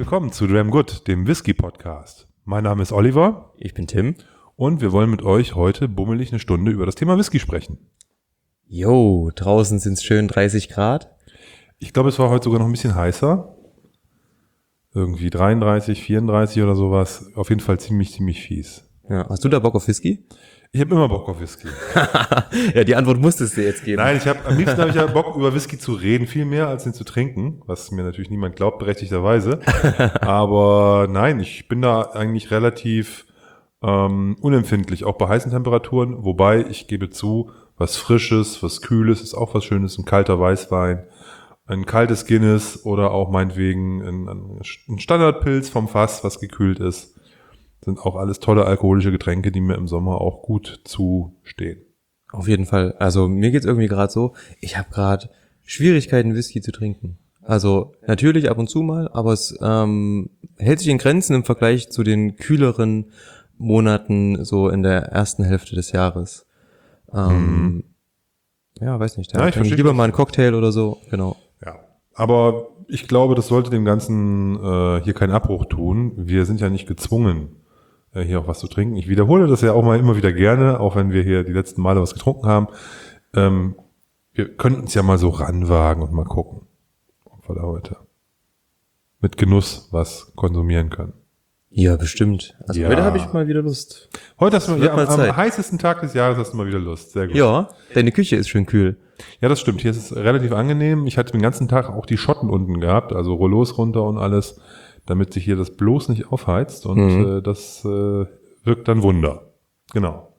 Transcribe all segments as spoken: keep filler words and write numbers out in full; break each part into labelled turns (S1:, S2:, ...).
S1: willkommen zu Dram Good, dem Whisky-Podcast. Mein Name ist Oliver.
S2: Ich bin Tim.
S1: Und wir wollen mit euch heute bummelig eine Stunde über das Thema Whisky sprechen.
S2: Jo, draußen sind es schön dreißig Grad.
S1: Ich glaube, es war heute sogar noch ein bisschen heißer. Irgendwie dreiunddreißig, vierunddreißig oder sowas. Auf jeden Fall ziemlich, ziemlich fies.
S2: Ja, hast du da Bock auf Whisky?
S1: Ich habe immer Bock auf Whisky.
S2: Ja, die Antwort musstest du jetzt geben.
S1: Nein, ich habe am liebsten habe ich ja Bock, über Whisky zu reden, viel mehr als ihn zu trinken, was mir natürlich niemand glaubt, berechtigterweise. Aber nein, ich bin da eigentlich relativ ähm, unempfindlich, auch bei heißen Temperaturen. Wobei, ich gebe zu, was Frisches, was Kühles ist auch was Schönes. Ein kalter Weißwein, ein kaltes Guinness oder auch meinetwegen ein, ein Standardpilz vom Fass, was gekühlt ist. Sind auch alles tolle alkoholische Getränke, die mir im Sommer auch gut zustehen.
S2: Auf jeden Fall. Also mir geht's irgendwie gerade so, ich habe gerade Schwierigkeiten, Whisky zu trinken. Also natürlich ab und zu mal, aber es ähm, hält sich in Grenzen im Vergleich zu den kühleren Monaten so in der ersten Hälfte des Jahres. Ähm, mhm. Ja, weiß nicht. Da
S1: ja, ich
S2: trinke lieber mal einen Cocktail oder so. Genau.
S1: Ja, aber ich glaube, das sollte dem Ganzen äh, hier keinen Abbruch tun. Wir sind ja nicht gezwungen, hier auch was zu trinken. Ich wiederhole das ja auch mal immer wieder gerne, auch wenn wir hier die letzten Male was getrunken haben. Ähm, wir könnten es ja mal so ranwagen und mal gucken, ob wir da heute mit Genuss was konsumieren können.
S2: Ja, bestimmt. Also
S1: ja.
S2: Heute habe ich mal wieder Lust.
S1: Heute hast du ja, am, am heißesten Tag des Jahres hast du mal wieder Lust. Sehr gut.
S2: Ja, deine Küche ist schön kühl.
S1: Ja, das stimmt. Hier ist es relativ angenehm. Ich hatte den ganzen Tag auch die Schotten unten gehabt, also Rollos runter und alles, damit sich hier das bloß nicht aufheizt und mhm. äh, das äh, wirkt dann Wunder. Genau.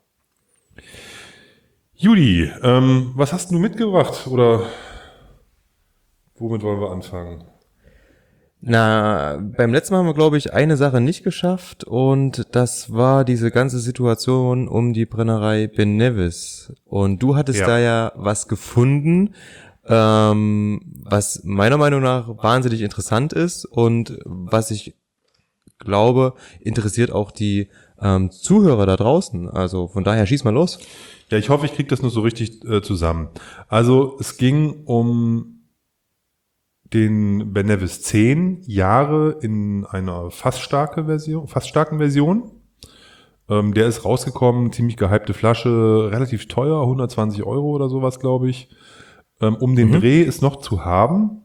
S1: Judy, ähm, was hast du mitgebracht oder womit wollen wir anfangen?
S2: Na, beim letzten Mal haben wir, glaube ich, eine Sache nicht geschafft und das war diese ganze Situation um die Brennerei Ben Nevis. Und du hattest ja. da ja was gefunden, ähm, was meiner Meinung nach wahnsinnig interessant ist und was ich glaube, interessiert auch die ähm, Zuhörer da draußen. Also von daher schieß mal los.
S1: Ja, ich hoffe, ich kriege das nur so richtig äh, zusammen. Also es ging um den Ben Nevis zehn Jahre in einer fast starke Version, fast starken Version. Ähm, der ist rausgekommen, ziemlich gehypte Flasche, relativ teuer, hundertzwanzig Euro oder sowas, glaube ich. Ähm, um den mhm. Dreh ist noch zu haben.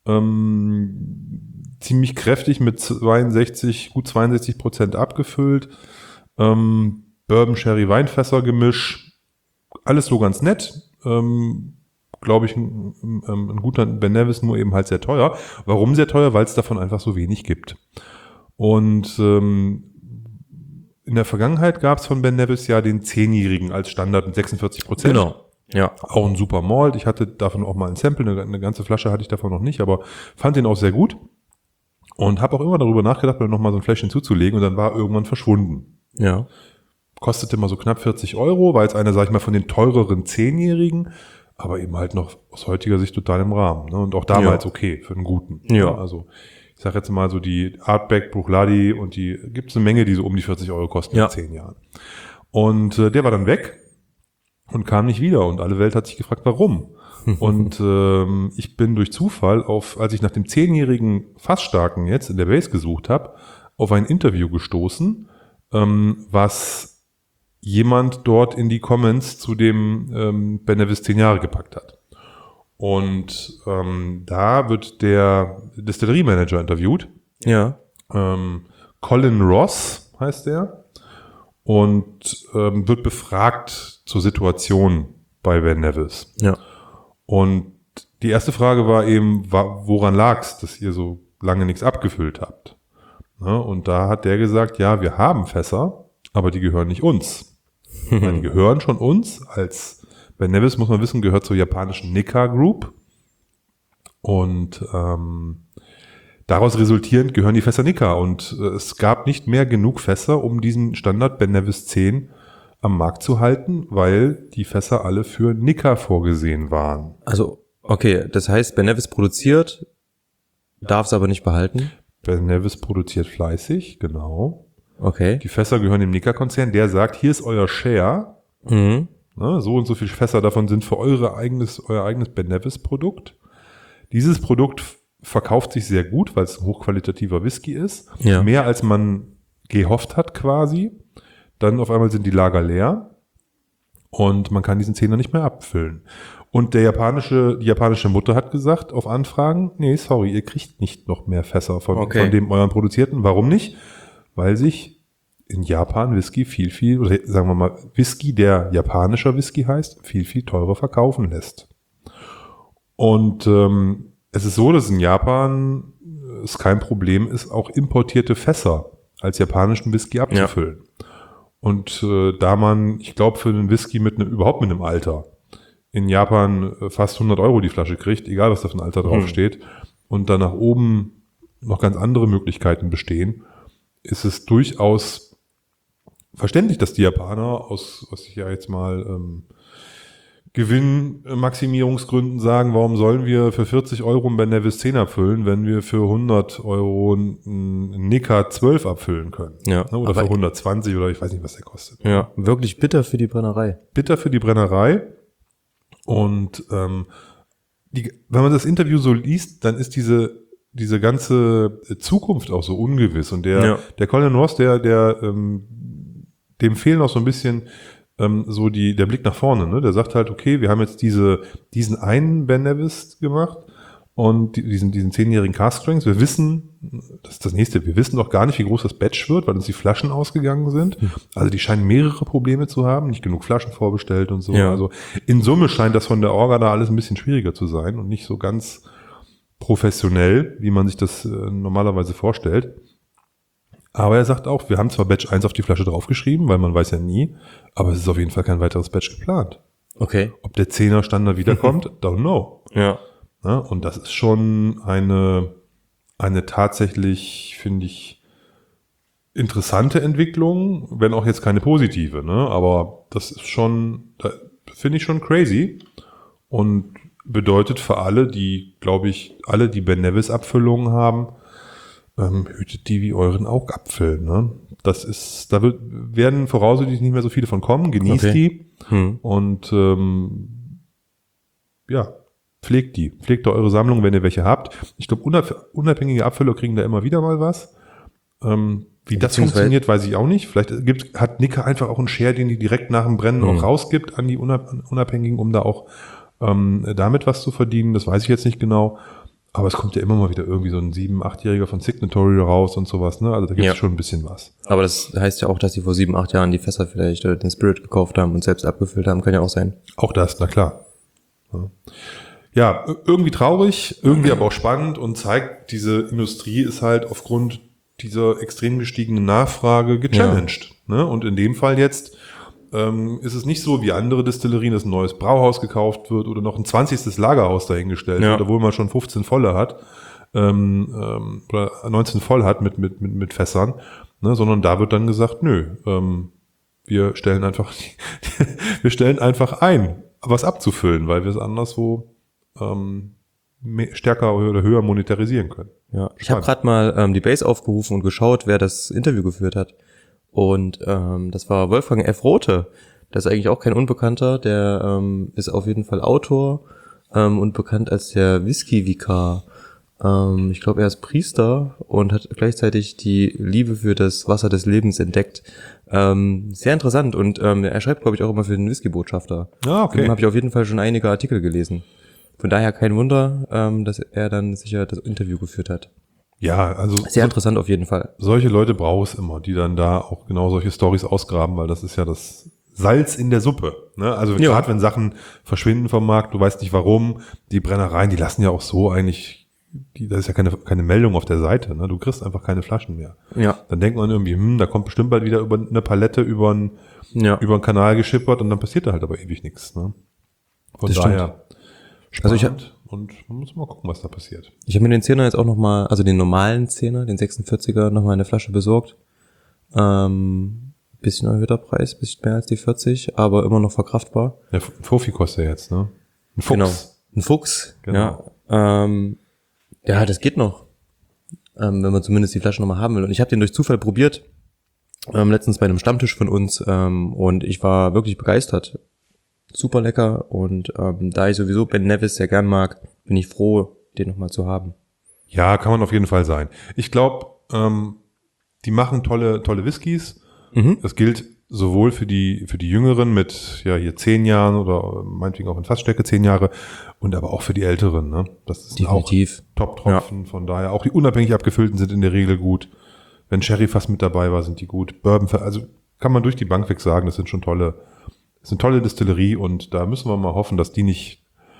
S1: Ähm, ziemlich kräftig mit zweiundsechzig, gut zweiundsechzig Prozent abgefüllt. Ähm, Bourbon Sherry Weinfässer Gemisch. Alles so ganz nett. Ähm, glaube ich, ein, ein, ein guter Ben Nevis, nur eben halt sehr teuer. Warum sehr teuer? Weil es davon einfach so wenig gibt. Und ähm, in der Vergangenheit gab es von Ben Nevis ja den zehnjährigen als Standard mit sechsundvierzig Prozent.
S2: Genau. Ja.
S1: Auch ein super Malt. Ich hatte davon auch mal ein Sample, eine, eine ganze Flasche hatte ich davon noch nicht, aber fand den auch sehr gut. Und habe auch immer darüber nachgedacht, mir noch mal so ein Fläschchen zuzulegen und dann war er irgendwann verschwunden.
S2: Ja.
S1: Kostete mal so knapp vierzig Euro, war jetzt einer, sag ich mal, von den teureren zehnjährigen, aber eben halt noch aus heutiger Sicht total im Rahmen. Ne? Und auch damals ja. okay, für einen guten.
S2: Ja.
S1: Ne? Also ich sag jetzt mal so die Artback, Bruichladdich und die, gibt's eine Menge, die so um die vierzig Euro kosten
S2: ja.
S1: in zehn Jahren. Und äh, der war dann weg und kam nicht wieder und alle Welt hat sich gefragt, warum. Und ähm, ich bin durch Zufall auf, als ich nach dem zehnjährigen Fassstarken jetzt in der Base gesucht habe, auf ein Interview gestoßen, ähm, was jemand dort in die Comments zu dem ähm, Ben Nevis zehn Jahre gepackt hat. Und ähm, da wird der Distillerie-Manager interviewt.
S2: Ja.
S1: Ähm, Colin Ross heißt der. Und ähm, wird befragt zur Situation bei Ben Nevis.
S2: Ja.
S1: Und die erste Frage war eben, woran lag's, dass ihr so lange nichts abgefüllt habt? Ne? Und da hat der gesagt, ja, wir haben Fässer, aber die gehören nicht uns. Die gehören schon uns. Als Ben Nevis, muss man wissen, gehört zur japanischen Nikka Group. Und ähm, daraus resultierend gehören die Fässer Nikka. Und äh, es gab nicht mehr genug Fässer, um diesen Standard Ben Nevis zehn am Markt zu halten, weil die Fässer alle für Nikka vorgesehen waren.
S2: Also, okay, das heißt, Ben Nevis produziert, darf es aber nicht behalten?
S1: Ben Nevis produziert fleißig, genau.
S2: Okay.
S1: Die Fässer gehören dem Nikka-Konzern, der sagt, hier ist euer Share.
S2: Mhm.
S1: Ne, so und so viele Fässer davon sind für eure eigenes, euer eigenes Ben Nevis Produkt. Dieses Produkt verkauft sich sehr gut, weil es ein hochqualitativer Whisky ist.
S2: Ja.
S1: Mehr als man gehofft hat quasi. Dann auf einmal sind die Lager leer und man kann diesen Zehner nicht mehr abfüllen. Und der japanische, die japanische Mutter hat gesagt auf Anfragen, nee, sorry, ihr kriegt nicht noch mehr Fässer von,
S2: Okay.
S1: von dem euren produzierten. Warum nicht? Weil sich in Japan Whisky viel, viel, oder sagen wir mal, Whisky, der japanischer Whisky heißt, viel, viel teurer verkaufen lässt. Und ähm, es ist so, dass in Japan es kein Problem ist, auch importierte Fässer als japanischen Whisky abzufüllen. Ja. Und äh, da man, ich glaube, für einen Whisky mit einem, überhaupt mit einem Alter, in Japan fast hundert Euro die Flasche kriegt, egal was da für ein Alter draufsteht, mhm. und dann nach oben noch ganz andere Möglichkeiten bestehen, ist es durchaus verständlich, dass die Japaner aus, was ich ja jetzt mal ähm, Gewinnmaximierungsgründen sagen, warum sollen wir für vierzig Euro einen Ben Nevis zehn abfüllen, wenn wir für hundert Euro einen Nikka zwölf abfüllen können.
S2: Ja,
S1: oder für hundertzwanzig oder ich weiß nicht, was der kostet.
S2: Ja, wirklich bitter für die Brennerei.
S1: Bitter für die Brennerei. Und ähm, die, wenn man das Interview so liest, dann ist diese diese ganze Zukunft auch so ungewiss. Und der ja. der Colin Ross, der der ähm, dem fehlen auch so ein bisschen ähm, so die der Blick nach vorne. Ne? Der sagt halt, okay, wir haben jetzt diese diesen einen Ben Nevis gemacht und die, diesen diesen zehnjährigen Cask Strengths. Wir wissen, das ist das nächste. Wir wissen doch gar nicht, wie groß das Batch wird, weil uns die Flaschen ausgegangen sind. Also die scheinen mehrere Probleme zu haben, nicht genug Flaschen vorbestellt und so.
S2: Ja.
S1: Also in Summe scheint das von der Orga da alles ein bisschen schwieriger zu sein und nicht so ganz professionell, wie man sich das äh, normalerweise vorstellt. Aber er sagt auch, wir haben zwar Batch eins auf die Flasche draufgeschrieben, weil man weiß ja nie, aber es ist auf jeden Fall kein weiteres Batch geplant.
S2: Okay.
S1: Ob der Zehner Standard wiederkommt, don't know.
S2: Ja.
S1: Ja, und das ist schon eine eine tatsächlich, finde ich, interessante Entwicklung, wenn auch jetzt keine positive, ne? Aber das ist schon, finde ich schon crazy und bedeutet für alle, die, glaube ich, alle, die Ben Nevis Abfüllungen haben, ähm, hütet die wie euren Augapfel, ne? Das ist, da wird, werden voraussichtlich nicht mehr so viele von kommen, genießt okay. die hm. und ähm, ja, pflegt die. Pflegt da eure Sammlung, wenn ihr welche habt. Ich glaube, unabhängige Abfüller kriegen da immer wieder mal was. Ähm, wie das funktioniert, weiß ich auch nicht. Vielleicht gibt, hat Nikka einfach auch einen Share, den die direkt nach dem Brennen mhm. auch rausgibt an die Unabhängigen, um da auch ähm, damit was zu verdienen. Das weiß ich jetzt nicht genau. Aber es kommt ja immer mal wieder irgendwie so ein sieben-, achtjähriger von Signatory raus und sowas. Ne? Also da gibt es ja. schon ein bisschen was.
S2: Aber das heißt ja auch, dass sie vor sieben, acht Jahren die Fässer vielleicht oder den Spirit gekauft haben und selbst abgefüllt haben. Kann ja auch sein.
S1: Auch das, na klar. Ja. Ja, irgendwie traurig, irgendwie aber auch spannend und zeigt, diese Industrie ist halt aufgrund dieser extrem gestiegenen Nachfrage gechallenged. Ja. Ne? Und in dem Fall jetzt ähm, ist es nicht so wie andere Destillerien, dass ein neues Brauhaus gekauft wird oder noch ein zwanzigstes Lagerhaus dahingestellt ja. wird, obwohl man schon fünfzehn volle hat ähm, ähm, oder neunzehn voll hat mit mit mit, mit Fässern, ne? Sondern da wird dann gesagt, nö, ähm, wir stellen einfach wir stellen einfach ein, was abzufüllen, weil wir es anderswo ähm, stärker oder höher monetarisieren können.
S2: Ja, ich habe gerade mal ähm, die Base aufgerufen und geschaut, wer das Interview geführt hat. Und ähm, das war Wolfgang F. Rothe. Das ist eigentlich auch kein Unbekannter. Der ähm, ist auf jeden Fall Autor ähm, und bekannt als der Whisky-Vikar. Ähm, ich glaube, er ist Priester und hat gleichzeitig die Liebe für das Wasser des Lebens entdeckt. Ähm, sehr interessant. Und ähm, er schreibt, glaube ich, auch immer für den Whisky-Botschafter.
S1: Ah, okay.
S2: Von dem habe ich auf jeden Fall schon einige Artikel gelesen. Von daher kein Wunder, ähm, dass er dann sicher das Interview geführt hat.
S1: Ja, also
S2: sehr interessant auf jeden Fall.
S1: Solche Leute braucht es immer, die dann da auch genau solche Storys ausgraben, weil das ist ja das Salz in der Suppe. Ne? Also ja. gerade wenn Sachen verschwinden vom Markt, du weißt nicht warum, die Brennereien, die lassen ja auch so eigentlich, die, das ist ja keine keine Meldung auf der Seite. Ne? Du kriegst einfach keine Flaschen mehr.
S2: Ja.
S1: Dann denkt man irgendwie, hm, da kommt bestimmt bald wieder über eine Palette über einen ja. über einen Kanal geschippert und dann passiert da halt aber ewig nichts. Ne? Von
S2: das
S1: daher.
S2: Stimmt.
S1: Spannend.
S2: Also ich hab,
S1: und man muss mal gucken, was da passiert.
S2: Ich habe mir den Zehner jetzt auch nochmal, also den normalen Zehner, den sechsundvierziger, nochmal eine Flasche besorgt. Ähm, bisschen erhöhter Preis, bisschen mehr als die vierzig, aber immer noch verkraftbar.
S1: Ja, ein Fofi kostet ja jetzt, ne? Ein Fuchs.
S2: Genau, ein Fuchs, genau. Ja, ähm, ja, das geht noch, ähm, wenn man zumindest die Flasche nochmal haben will. Und ich habe den durch Zufall probiert, ähm, letztens bei einem Stammtisch von uns, ähm, und ich war wirklich begeistert. Super lecker und ähm, da ich sowieso Ben Nevis sehr gern mag, bin ich froh, den nochmal zu haben.
S1: Ja, kann man auf jeden Fall sein. Ich glaube, ähm, die machen tolle, tolle Whiskys.
S2: Mhm.
S1: Das gilt sowohl für die, für die Jüngeren mit, ja, hier zehn Jahren oder meinetwegen auch in Fassstärke zehn Jahre und aber auch für die Älteren, ne? Das ist
S2: Definitiv.
S1: auch Top-Tropfen, ja. Von daher. Auch die unabhängig abgefüllten sind in der Regel gut. Wenn Sherry-Fass mit dabei war, sind die gut. Bourbon, also kann man durch die Bank weg sagen, das sind schon tolle, das ist eine tolle Distillerie und da müssen wir mal hoffen, dass die nicht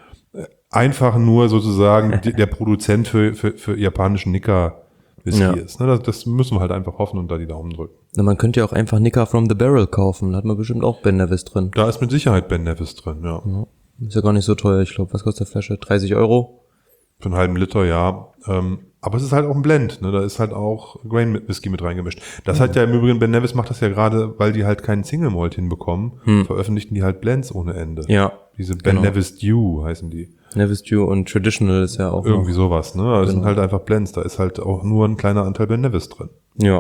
S1: einfach nur sozusagen der Produzent für, für, für japanischen Nika Whisky ja. ist. Ne? Das, das müssen wir halt einfach hoffen und da die Daumen drücken.
S2: Na, man könnte ja auch einfach Nika from the Barrel kaufen. Da hat man bestimmt auch Ben Nevis drin.
S1: Da ist mit Sicherheit Ben Nevis drin, ja. ja.
S2: Ist ja gar nicht so teuer. Ich glaube, was kostet die Flasche? dreißig Euro?
S1: Für einen halben Liter, ja. Ähm, aber es ist halt auch ein Blend. Ne? Da ist halt auch Grain Whisky mit reingemischt. Das mhm. hat ja im Übrigen, Ben Nevis macht das ja gerade, weil die halt keinen Single Malt hinbekommen, hm. veröffentlichten die halt Blends ohne Ende.
S2: Ja.
S1: Diese Ben genau. Nevis Dew heißen die.
S2: Nevis Dew und Traditional ist ja auch
S1: irgendwie
S2: noch.
S1: sowas, ne? Das genau. sind halt einfach Blends. Da ist halt auch nur ein kleiner Anteil Ben Nevis drin.
S2: Ja.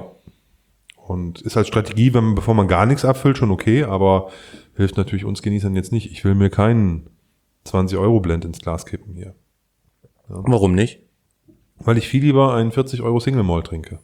S1: Und ist halt Strategie, wenn man, bevor man gar nichts abfüllt, schon okay, aber hilft natürlich uns Genießern jetzt nicht. Ich will mir keinen zwanzig Euro Blend ins Glas kippen hier.
S2: Ja. Warum nicht?
S1: Weil ich viel lieber einen vierzig Euro Single Malt trinke.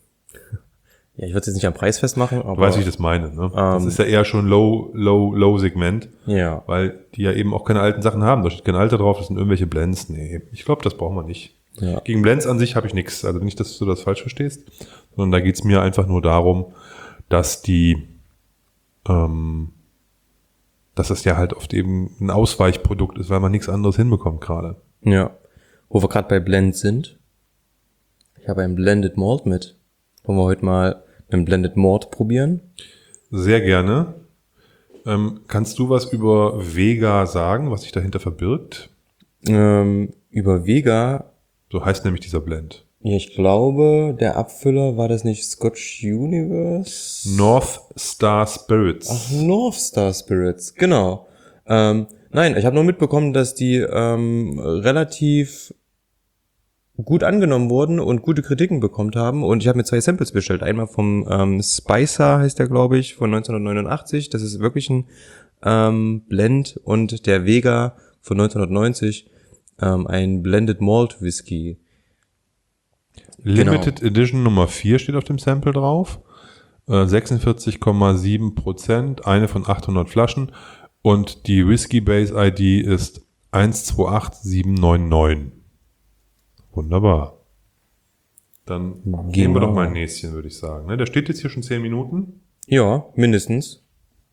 S2: Ja, ich würde es jetzt nicht am Preis festmachen, aber...
S1: Du weißt, wie ich das meine, ne?
S2: Ähm,
S1: das ist ja eher schon Low, Low, Low Segment.
S2: Ja.
S1: Weil die ja eben auch keine alten Sachen haben. Da steht kein Alter drauf, das sind irgendwelche Blends. Nee, ich glaube, das brauchen wir nicht.
S2: Ja.
S1: Gegen Blends an sich habe ich nichts. Also nicht, dass du das falsch verstehst. Sondern da geht's mir einfach nur darum, dass die, ähm, dass das ja halt oft eben ein Ausweichprodukt ist, weil man nichts anderes hinbekommt gerade.
S2: Ja. Wo wir gerade bei Blends sind. Ich habe ein Blended Malt mit. Wollen wir heute mal einen Blended Malt probieren?
S1: Sehr gerne. Ähm, kannst du was über Vega sagen, was sich dahinter verbirgt?
S2: Ähm, über Vega?
S1: So heißt nämlich dieser Blend.
S2: Ja, ich glaube, der Abfüller, war das nicht Scotch Universe?
S1: North Star Spirits.
S2: Ach, North Star Spirits, genau. Ähm, nein, ich habe nur mitbekommen, dass die ähm, relativ gut angenommen wurden und gute Kritiken bekommen haben. Und ich habe mir zwei Samples bestellt. Einmal vom ähm, Spicer, heißt der, glaube ich, von neunzehnhundertneunundachtzig. Das ist wirklich ein ähm, Blend. Und der Vega von neunzehnhundertneunzig, ähm, ein Blended Malt Whisky.
S1: Limited genau. Edition Nummer vier steht auf dem Sample drauf. Äh, sechsundvierzig Komma sieben Prozent, eine von achthundert Flaschen. Und die Whisky Base I D ist eins zwei acht sieben neun neun. Wunderbar. Dann genau. Gehen wir doch mal ein Näschen, würde ich sagen. Der steht jetzt hier schon zehn Minuten.
S2: Ja, mindestens.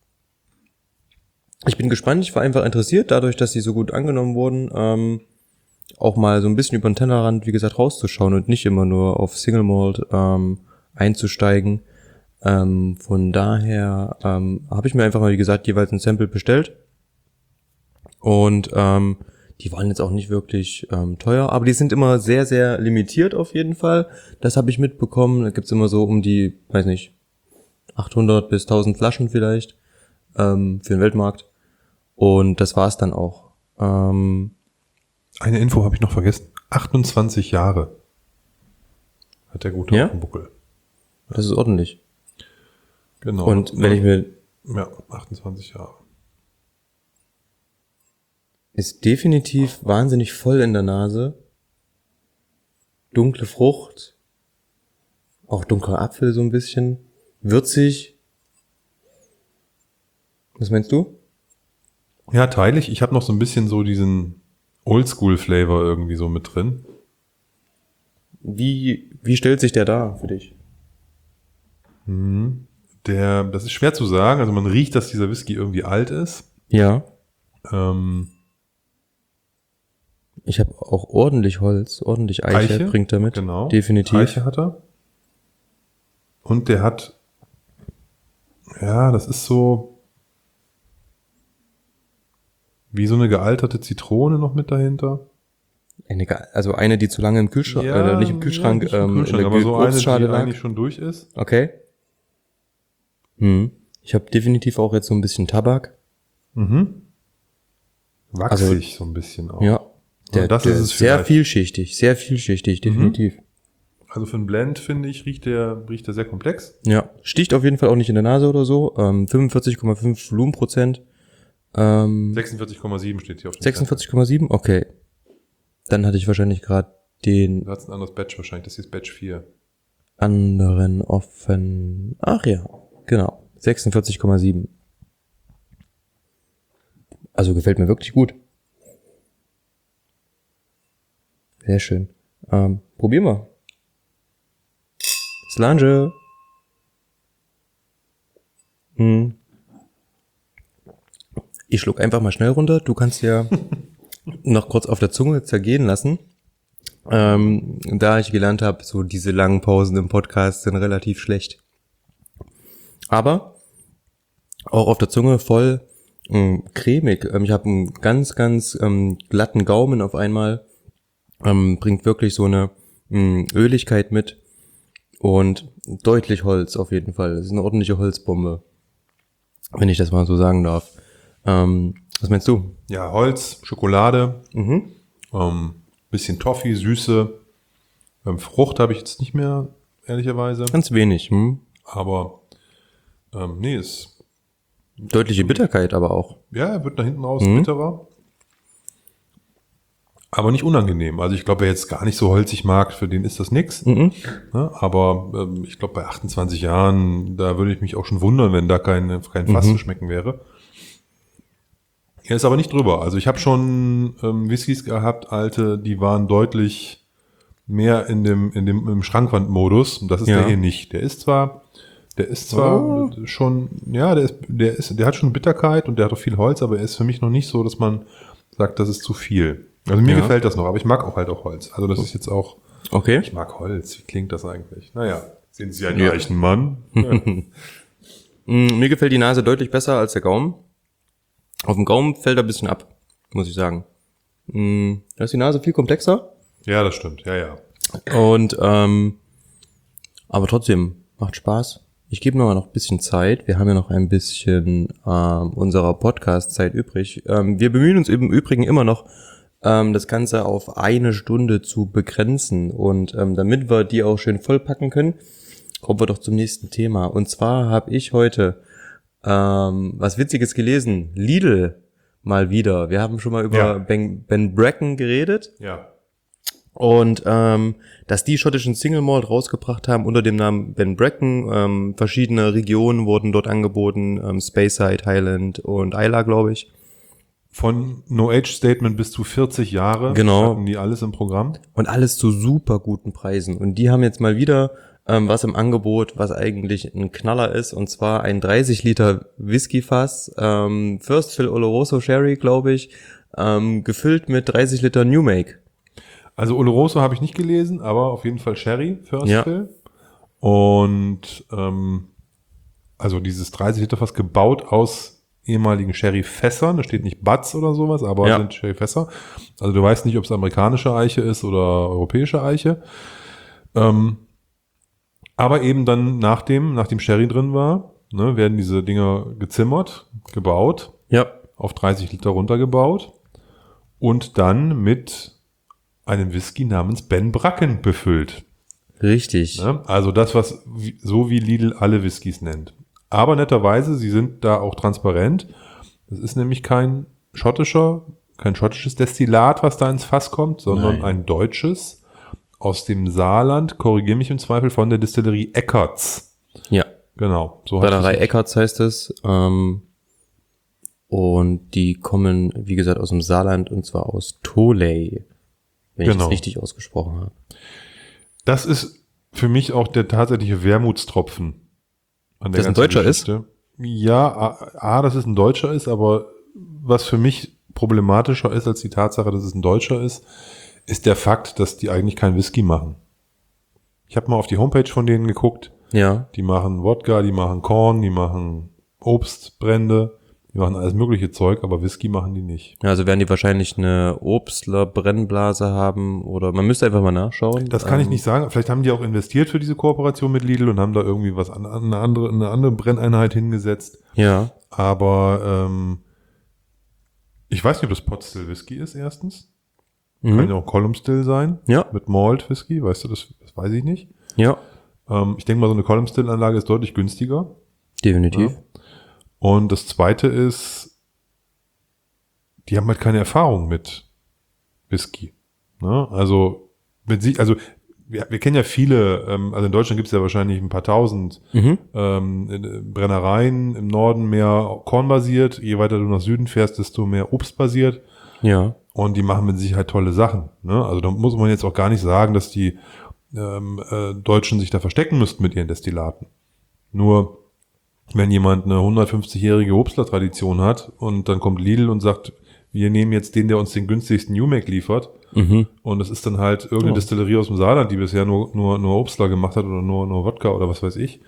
S2: Ich bin gespannt, ich war einfach interessiert, dadurch, dass die so gut angenommen wurden, ähm, auch mal so ein bisschen über den Tellerrand, wie gesagt, rauszuschauen und nicht immer nur auf Single Malt ähm, einzusteigen. Ähm, von daher ähm, habe ich mir einfach mal, wie gesagt, jeweils ein Sample bestellt. Und ähm, die waren jetzt auch nicht wirklich ähm, teuer, aber die sind immer sehr, sehr limitiert auf jeden Fall. Das habe ich mitbekommen. Da gibt's immer so um die, weiß nicht, achthundert bis tausend Flaschen vielleicht ähm, für den Weltmarkt. Und das war's dann auch. Ähm,
S1: Eine Info habe ich noch vergessen. achtundzwanzig Jahre hat der gute
S2: ja?
S1: auf dem Buckel.
S2: Das ist ordentlich.
S1: Genau.
S2: Und wenn ich mir...
S1: Ja, achtundzwanzig Jahre.
S2: Ist definitiv wahnsinnig voll in der Nase. Dunkle Frucht. Auch dunkler Apfel so ein bisschen. Würzig. Was meinst du?
S1: Ja, teile ich. Ich habe noch so ein bisschen so diesen Oldschool-Flavor irgendwie so mit drin.
S2: Wie, wie stellt sich der dar für dich?
S1: Mhm. Der, das ist schwer zu sagen. Also man riecht, dass dieser Whisky irgendwie alt ist.
S2: Ja.
S1: Ähm,
S2: Ich habe auch ordentlich Holz, ordentlich Eiche,
S1: Eiche
S2: bringt er mit.
S1: Genau.
S2: Definitiv.
S1: Eiche hat er. Und der hat, ja, das ist so wie so eine gealterte Zitrone noch mit dahinter.
S2: Eine, also eine, die zu lange im Kühlschrank,
S1: ja,
S2: äh, nicht im Kühlschrank,
S1: ja, nicht im
S2: ähm,
S1: Kühlschrank,
S2: in der
S1: aber so eine, die
S2: lag.
S1: eigentlich schon durch ist.
S2: Okay. Hm. Ich habe definitiv auch jetzt so ein bisschen Tabak.
S1: Mhm. Wachsig
S2: also,
S1: so ein bisschen auch.
S2: Ja. Der,
S1: das
S2: der
S1: ist
S2: ist
S1: es
S2: sehr
S1: vielleicht.
S2: vielschichtig, sehr vielschichtig, definitiv.
S1: Mhm. Also für einen Blend, finde ich, riecht der, riecht der sehr komplex.
S2: Ja, sticht auf jeden Fall auch nicht in der Nase oder so. Ähm, fünfundvierzig Komma fünf Volumenprozent. Ähm,
S1: sechsundvierzig Komma sieben steht hier auf dem
S2: sechsundvierzig Komma sieben, okay. Dann hatte ich wahrscheinlich gerade den
S1: Du hast ein anderes Batch wahrscheinlich, das hier ist Batch vier.
S2: anderen offen. Ach ja, genau. sechsundvierzig Komma sieben. Also gefällt mir wirklich gut. Sehr schön. Ähm, probier mal. Slange. Hm. Ich schluck einfach mal schnell runter. Du kannst ja noch kurz auf der Zunge zergehen lassen. Ähm, da ich gelernt habe, so diese langen Pausen im Podcast sind relativ schlecht. Aber auch auf der Zunge voll mh, cremig. Ähm, ich habe einen ganz, ganz ähm, glatten Gaumen auf einmal. Ähm, bringt wirklich so eine mh, Öligkeit mit. Und deutlich Holz auf jeden Fall. Das ist eine ordentliche Holzbombe. Wenn ich das mal so sagen darf. Ähm, was meinst du?
S1: Ja, Holz, Schokolade,
S2: Mhm.
S1: ähm, bisschen Toffee, Süße. Ähm, Frucht habe ich jetzt nicht mehr, ehrlicherweise.
S2: Ganz wenig. Hm?
S1: Aber ähm, nee, ist,
S2: Deutliche Bitterkeit aber auch.
S1: ja, er wird nach hinten raus
S2: Mhm.
S1: bitterer. Aber nicht unangenehm. Also ich glaube, wer jetzt gar nicht so holzig mag, für den ist das nix.
S2: Mhm.
S1: Ne? Aber ähm, ich glaube, bei achtundzwanzig Jahren, da würde ich mich auch schon wundern, wenn da kein, kein Fass
S2: Mhm.
S1: zu schmecken wäre. Er ist aber nicht drüber. Also ich habe schon ähm, Whiskys gehabt, alte, die waren deutlich mehr in dem, in dem im Schrankwandmodus. Und das ist
S2: Ja.
S1: der hier nicht. Der ist zwar, der ist zwar
S2: Oh.
S1: schon, ja, der ist, der ist, der hat schon Bitterkeit und der hat auch viel Holz, aber er ist für mich noch nicht so, dass man sagt, das ist zu viel. Also mir
S2: Ja.
S1: gefällt das noch, aber ich mag auch halt auch Holz. Also das ist jetzt auch,
S2: Okay.
S1: ich mag Holz. Wie klingt das eigentlich? Naja, sind Sie ein
S2: Ja.
S1: reichen Mann? Ja.
S2: Mm, Mir gefällt die Nase deutlich besser als der Gaumen. Auf dem Gaumen fällt er ein bisschen ab, muss ich sagen. Mm, Da ist die Nase viel komplexer.
S1: Ja, das stimmt. Ja, ja.
S2: Und ähm, aber trotzdem macht Spaß. Ich gebe noch mal noch ein bisschen Zeit. Wir haben ja noch ein bisschen ähm, unserer Podcast-Zeit übrig. Ähm, wir bemühen uns im Übrigen immer noch, ähm, das Ganze auf eine Stunde zu begrenzen. Und ähm, damit wir die auch schön vollpacken können, kommen wir doch zum nächsten Thema. Und zwar habe ich heute ähm, was Witziges gelesen. Lidl mal wieder. Wir haben schon mal über
S1: Ja.
S2: Ben, Ben Bracken geredet.
S1: Ja.
S2: Und ähm, dass die schottischen Single Malt rausgebracht haben unter dem Namen Ben Bracken. Ähm, verschiedene Regionen wurden dort angeboten. Ähm, Speyside, Highland und Islay, glaube ich.
S1: Von No-Age-Statement bis zu vierzig Jahre
S2: Genau.
S1: hatten die alles im Programm.
S2: Und alles zu super guten Preisen. Und die haben jetzt mal wieder ähm, was im Angebot, was eigentlich ein Knaller ist. Und zwar ein dreißig Liter Whiskyfass. Ähm, First Fill Oloroso Sherry, glaube ich. Ähm, gefüllt mit dreißig Liter New Make.
S1: Also Oloroso habe ich nicht gelesen, aber auf jeden Fall Sherry, First
S2: Ja.
S1: Fill. Und ähm, also dieses dreißig Liter Fass gebaut aus ehemaligen Sherry-Fässern. Da steht nicht Butts oder sowas, aber
S2: Ja.
S1: sind Sherry-Fässer. Also du weißt nicht, ob es amerikanische Eiche ist oder europäische Eiche. Ähm, aber eben dann nachdem, nachdem Sherry drin war, ne, werden diese Dinger gezimmert, gebaut,
S2: Ja.
S1: auf dreißig Liter runtergebaut und dann mit einem Whisky namens Ben Bracken befüllt.
S2: Richtig.
S1: Ne? Also das, was wie- so wie Lidl alle Whiskys nennt. Aber netterweise, sie sind da auch transparent. Das ist nämlich kein schottischer, kein schottisches Destillat, was da ins Fass kommt, sondern
S2: Nein.
S1: ein deutsches aus dem Saarland, korrigiere mich im Zweifel, von der Distillerie Eckerts.
S2: Ja.
S1: Genau. So
S2: Brennerei
S1: es.
S2: Eckarts heißt es. Ähm, und die kommen, wie gesagt, aus dem Saarland und zwar aus Tholey. Wenn ich
S1: Genau.
S2: das richtig ausgesprochen habe.
S1: Das ist für mich auch der tatsächliche Wermutstropfen. An der
S2: Dass ein
S1: ganzen
S2: Deutscher
S1: Geschichte. Ja, A, A, dass es ein Deutscher ist, aber was für mich problematischer ist als die Tatsache, dass es ein Deutscher ist, ist der Fakt, dass die eigentlich kein Whisky machen. Ich habe mal auf die Homepage von denen geguckt.
S2: Ja.
S1: Die machen Wodka, die machen Korn, die machen Obstbrände, die machen alles mögliche Zeug, aber Whisky machen die nicht.
S2: Ja, also werden die wahrscheinlich eine Obstler-Brennblase haben oder man müsste einfach mal nachschauen.
S1: Das kann ich
S2: Ähm,
S1: nicht sagen. Vielleicht haben die auch investiert für diese Kooperation mit Lidl und haben da irgendwie was an, an eine andere, eine andere Brenneinheit hingesetzt.
S2: Ja.
S1: Aber ähm, ich weiß nicht, ob das Pot Still Whisky ist, erstens. Kann
S2: Mhm.
S1: ja auch Column Still sein.
S2: Ja.
S1: Mit Malt Whisky, weißt du, das, das weiß ich nicht.
S2: Ja.
S1: Ähm, ich denke mal, so eine Column Still Anlage ist deutlich günstiger.
S2: Definitiv.
S1: Ja. Und das zweite ist, die haben halt keine Erfahrung mit Whisky. Ne? Also mit sich, also wir, wir kennen ja viele, ähm, also in Deutschland gibt es ja wahrscheinlich ein paar tausend mhm. ähm, Brennereien, im Norden mehr kornbasiert, je weiter du nach Süden fährst, desto mehr obstbasiert.
S2: Ja.
S1: Und die machen mit Sicherheit tolle Sachen. Ne? Also da muss man jetzt auch gar nicht sagen, dass die ähm, äh, Deutschen sich da verstecken müssten mit ihren Destillaten. Nur wenn jemand eine hundertfünfzigjährige Obstler-Tradition hat und dann kommt Lidl und sagt, wir nehmen jetzt den, der uns den günstigsten New Make liefert, mhm. und es ist dann halt irgendeine oh. Destillerie aus dem Saarland, die bisher nur nur nur Obstler gemacht hat oder nur nur Wodka oder was weiß ich.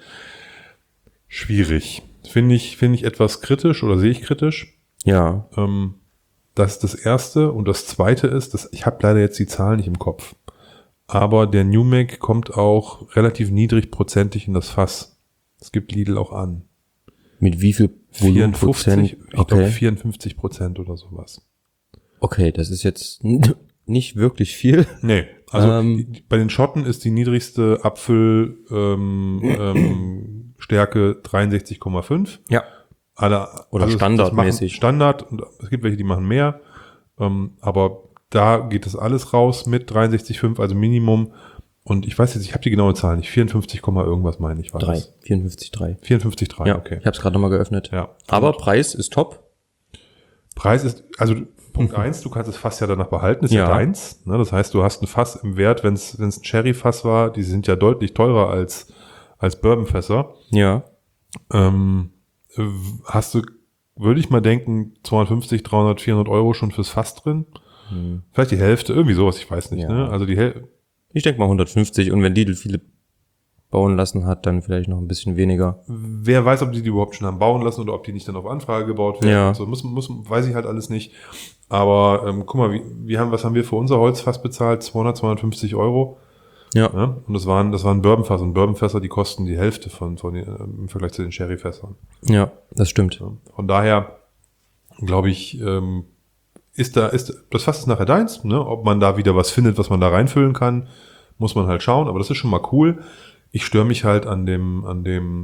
S1: Schwierig. Finde ich finde ich etwas kritisch oder sehe ich kritisch.
S2: Ja.
S1: Ähm, das ist das Erste. Und das Zweite ist, dass ich habe leider jetzt die Zahlen nicht im Kopf, aber der New Make kommt auch relativ niedrigprozentig in das Fass. Das gibt Lidl auch an.
S2: Mit wie viel
S1: vierundfünfzig, ich okay. glaube vierundfünfzig Prozent oder sowas.
S2: Okay, das ist jetzt nicht wirklich viel.
S1: Nee, also ähm, die, bei den Schotten ist die niedrigste Apfel ähm, ähm, Stärke dreiundsechzig Komma fünf.
S2: Ja.
S1: Alle,
S2: oder
S1: also
S2: standardmäßig.
S1: Standard, und es gibt welche, die machen mehr, ähm, aber da geht das alles raus mit dreiundsechzig Komma fünf, also Minimum. Und ich weiß jetzt, ich habe die genaue Zahl nicht. vierundfünfzig, irgendwas meine ich war
S2: drei.
S1: das.
S2: vierundfünfzig Komma drei.
S1: vierundfünfzig Komma drei,
S2: ja,
S1: okay.
S2: Ich habe es gerade nochmal geöffnet.
S1: Ja.
S2: Aber Preis ist top.
S1: Preis ist, also Punkt eins, du kannst das Fass ja danach behalten, ist ja, ja deins. Ne? Das heißt, du hast ein Fass im Wert, wenn es ein Cherry-Fass war, die sind ja deutlich teurer als als Bourbon-Fässer.
S2: Ja.
S1: Ähm, hast du, würde ich mal denken, zweihundertfünfzig, dreihundert, vierhundert Euro schon fürs Fass drin? Hm. Vielleicht die Hälfte, irgendwie sowas, ich weiß nicht. Ja. Ne? Also die Hälfte.
S2: Ich denke mal hundertfünfzig, und wenn Lidl viele bauen lassen hat, dann vielleicht noch ein bisschen weniger.
S1: Wer weiß, ob die die überhaupt schon haben bauen lassen oder ob die nicht dann auf Anfrage gebaut werden.
S2: Ja.
S1: Also muss, muss, weiß ich halt alles nicht. Aber ähm, guck mal, wie, wie haben, was haben wir für unser Holzfass bezahlt? zweihundert, zweihundertfünfzig Euro.
S2: Ja.
S1: ja. Und das waren, das waren Bourbonfass. Und Bourbonfässer, die kosten die Hälfte von, von äh, im Vergleich zu den Sherryfässern.
S2: Ja, das stimmt.
S1: Ja. Von daher glaube ich, ähm, ist da, ist das Fass ist nachher deins. Ne? Ob man da wieder was findet, was man da reinfüllen kann, muss man halt schauen. Aber das ist schon mal cool. Ich störe mich halt an dem, an dem,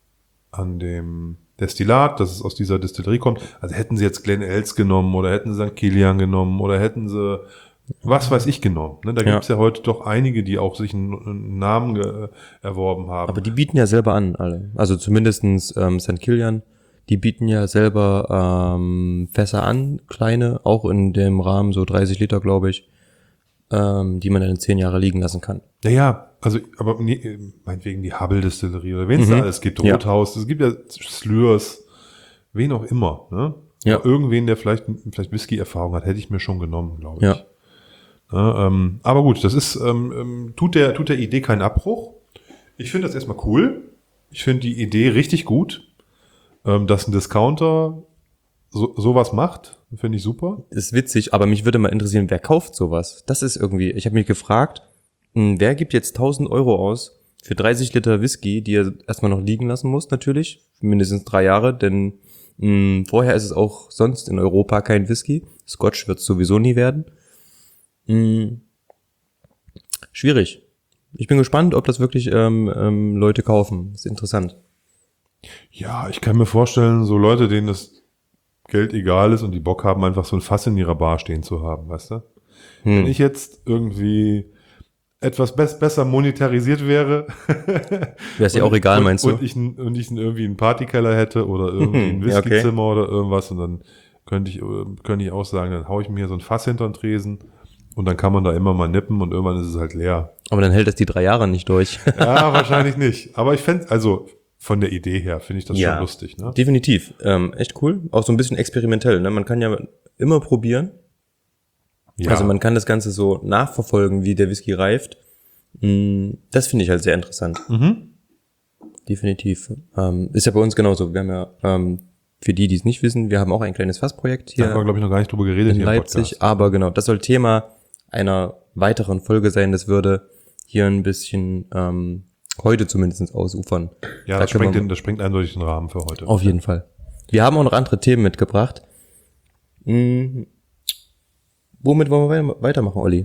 S1: an dem Destillat, dass es aus dieser Destillerie kommt. Also hätten sie jetzt Glen Elz genommen oder hätten sie Sankt Kilian genommen oder hätten sie was weiß ich genommen. Ne? Da ja. gibt es ja heute doch einige, die auch sich einen, einen Namen ge- erworben haben.
S2: Aber die bieten ja selber an, alle. Also zumindestens ähm, Sankt Kilian, die bieten ja selber ähm, Fässer an, kleine, auch in dem Rahmen so dreißig Liter, glaube ich, ähm, die man dann in zehn Jahre liegen lassen kann.
S1: Ja, ja, also, aber nee, meinetwegen die Hubble-Distillerie oder wen es mhm. da alles gibt, Rothaus, es ja. gibt ja Slurs, wen auch immer, ne? Ja. Aber irgendwen, der vielleicht, vielleicht Whisky-Erfahrung hat, hätte ich mir schon genommen, glaube ich.
S2: Ja.
S1: Ja, ähm, aber gut, das ist, ähm, tut der, tut der Idee keinen Abbruch. Ich finde das erstmal cool. Ich finde die Idee richtig gut, ähm, dass ein Discounter so, sowas macht. Finde ich super.
S2: Ist witzig, aber mich würde mal interessieren, wer kauft sowas? Das ist irgendwie, ich habe mich gefragt, mh, wer gibt jetzt tausend Euro aus für dreißig Liter Whisky, die er erstmal noch liegen lassen muss, natürlich, mindestens drei Jahre, denn mh, vorher ist es auch sonst in Europa kein Whisky. Scotch wird es sowieso nie werden. Mh, schwierig. Ich bin gespannt, ob das wirklich ähm, ähm, Leute kaufen. Ist interessant.
S1: Ja, ich kann mir vorstellen, so Leute, denen das Geld egal ist und die Bock haben, einfach so ein Fass in ihrer Bar stehen zu haben, weißt du? Hm. Wenn ich jetzt irgendwie etwas be- besser monetarisiert wäre,
S2: wäre es ja auch egal,
S1: und,
S2: meinst du?
S1: Und ich, und ich irgendwie einen Partykeller hätte oder irgendwie ein Whiskyzimmer ja, okay. oder irgendwas, und dann könnte ich, könnte ich auch sagen, dann hau ich mir hier so ein Fass hinter den Tresen. Und dann kann man da immer mal nippen und irgendwann ist es halt leer.
S2: Aber dann hält das die drei Jahre nicht durch.
S1: Ja, wahrscheinlich nicht. Aber ich fände, also von der Idee her finde ich das ja, schon lustig. Ne?
S2: Definitiv. Ähm, echt cool. Auch so ein bisschen experimentell. Ne? Man kann ja immer probieren. Ja. Also man kann das Ganze so nachverfolgen, wie der Whisky reift. Das finde ich halt sehr interessant.
S1: Mhm.
S2: Definitiv. Ähm, ist ja bei uns genauso. Wir haben ja, ähm, für die, die es nicht wissen, wir haben auch ein kleines Fassprojekt hier.
S1: Da haben wir, glaube ich, noch gar nicht drüber geredet
S2: in
S1: hier
S2: Leipzig.
S1: Im Podcast.
S2: Aber genau, das soll Thema einer weiteren Folge sein. Das würde hier ein bisschen ähm, heute zumindest ausufern.
S1: Ja,
S2: da
S1: das, springt den, das springt eindeutig den Rahmen für heute.
S2: Auf jeden Fall. Wir haben auch noch andere Themen mitgebracht. Hm. Womit wollen wir weitermachen, Olli?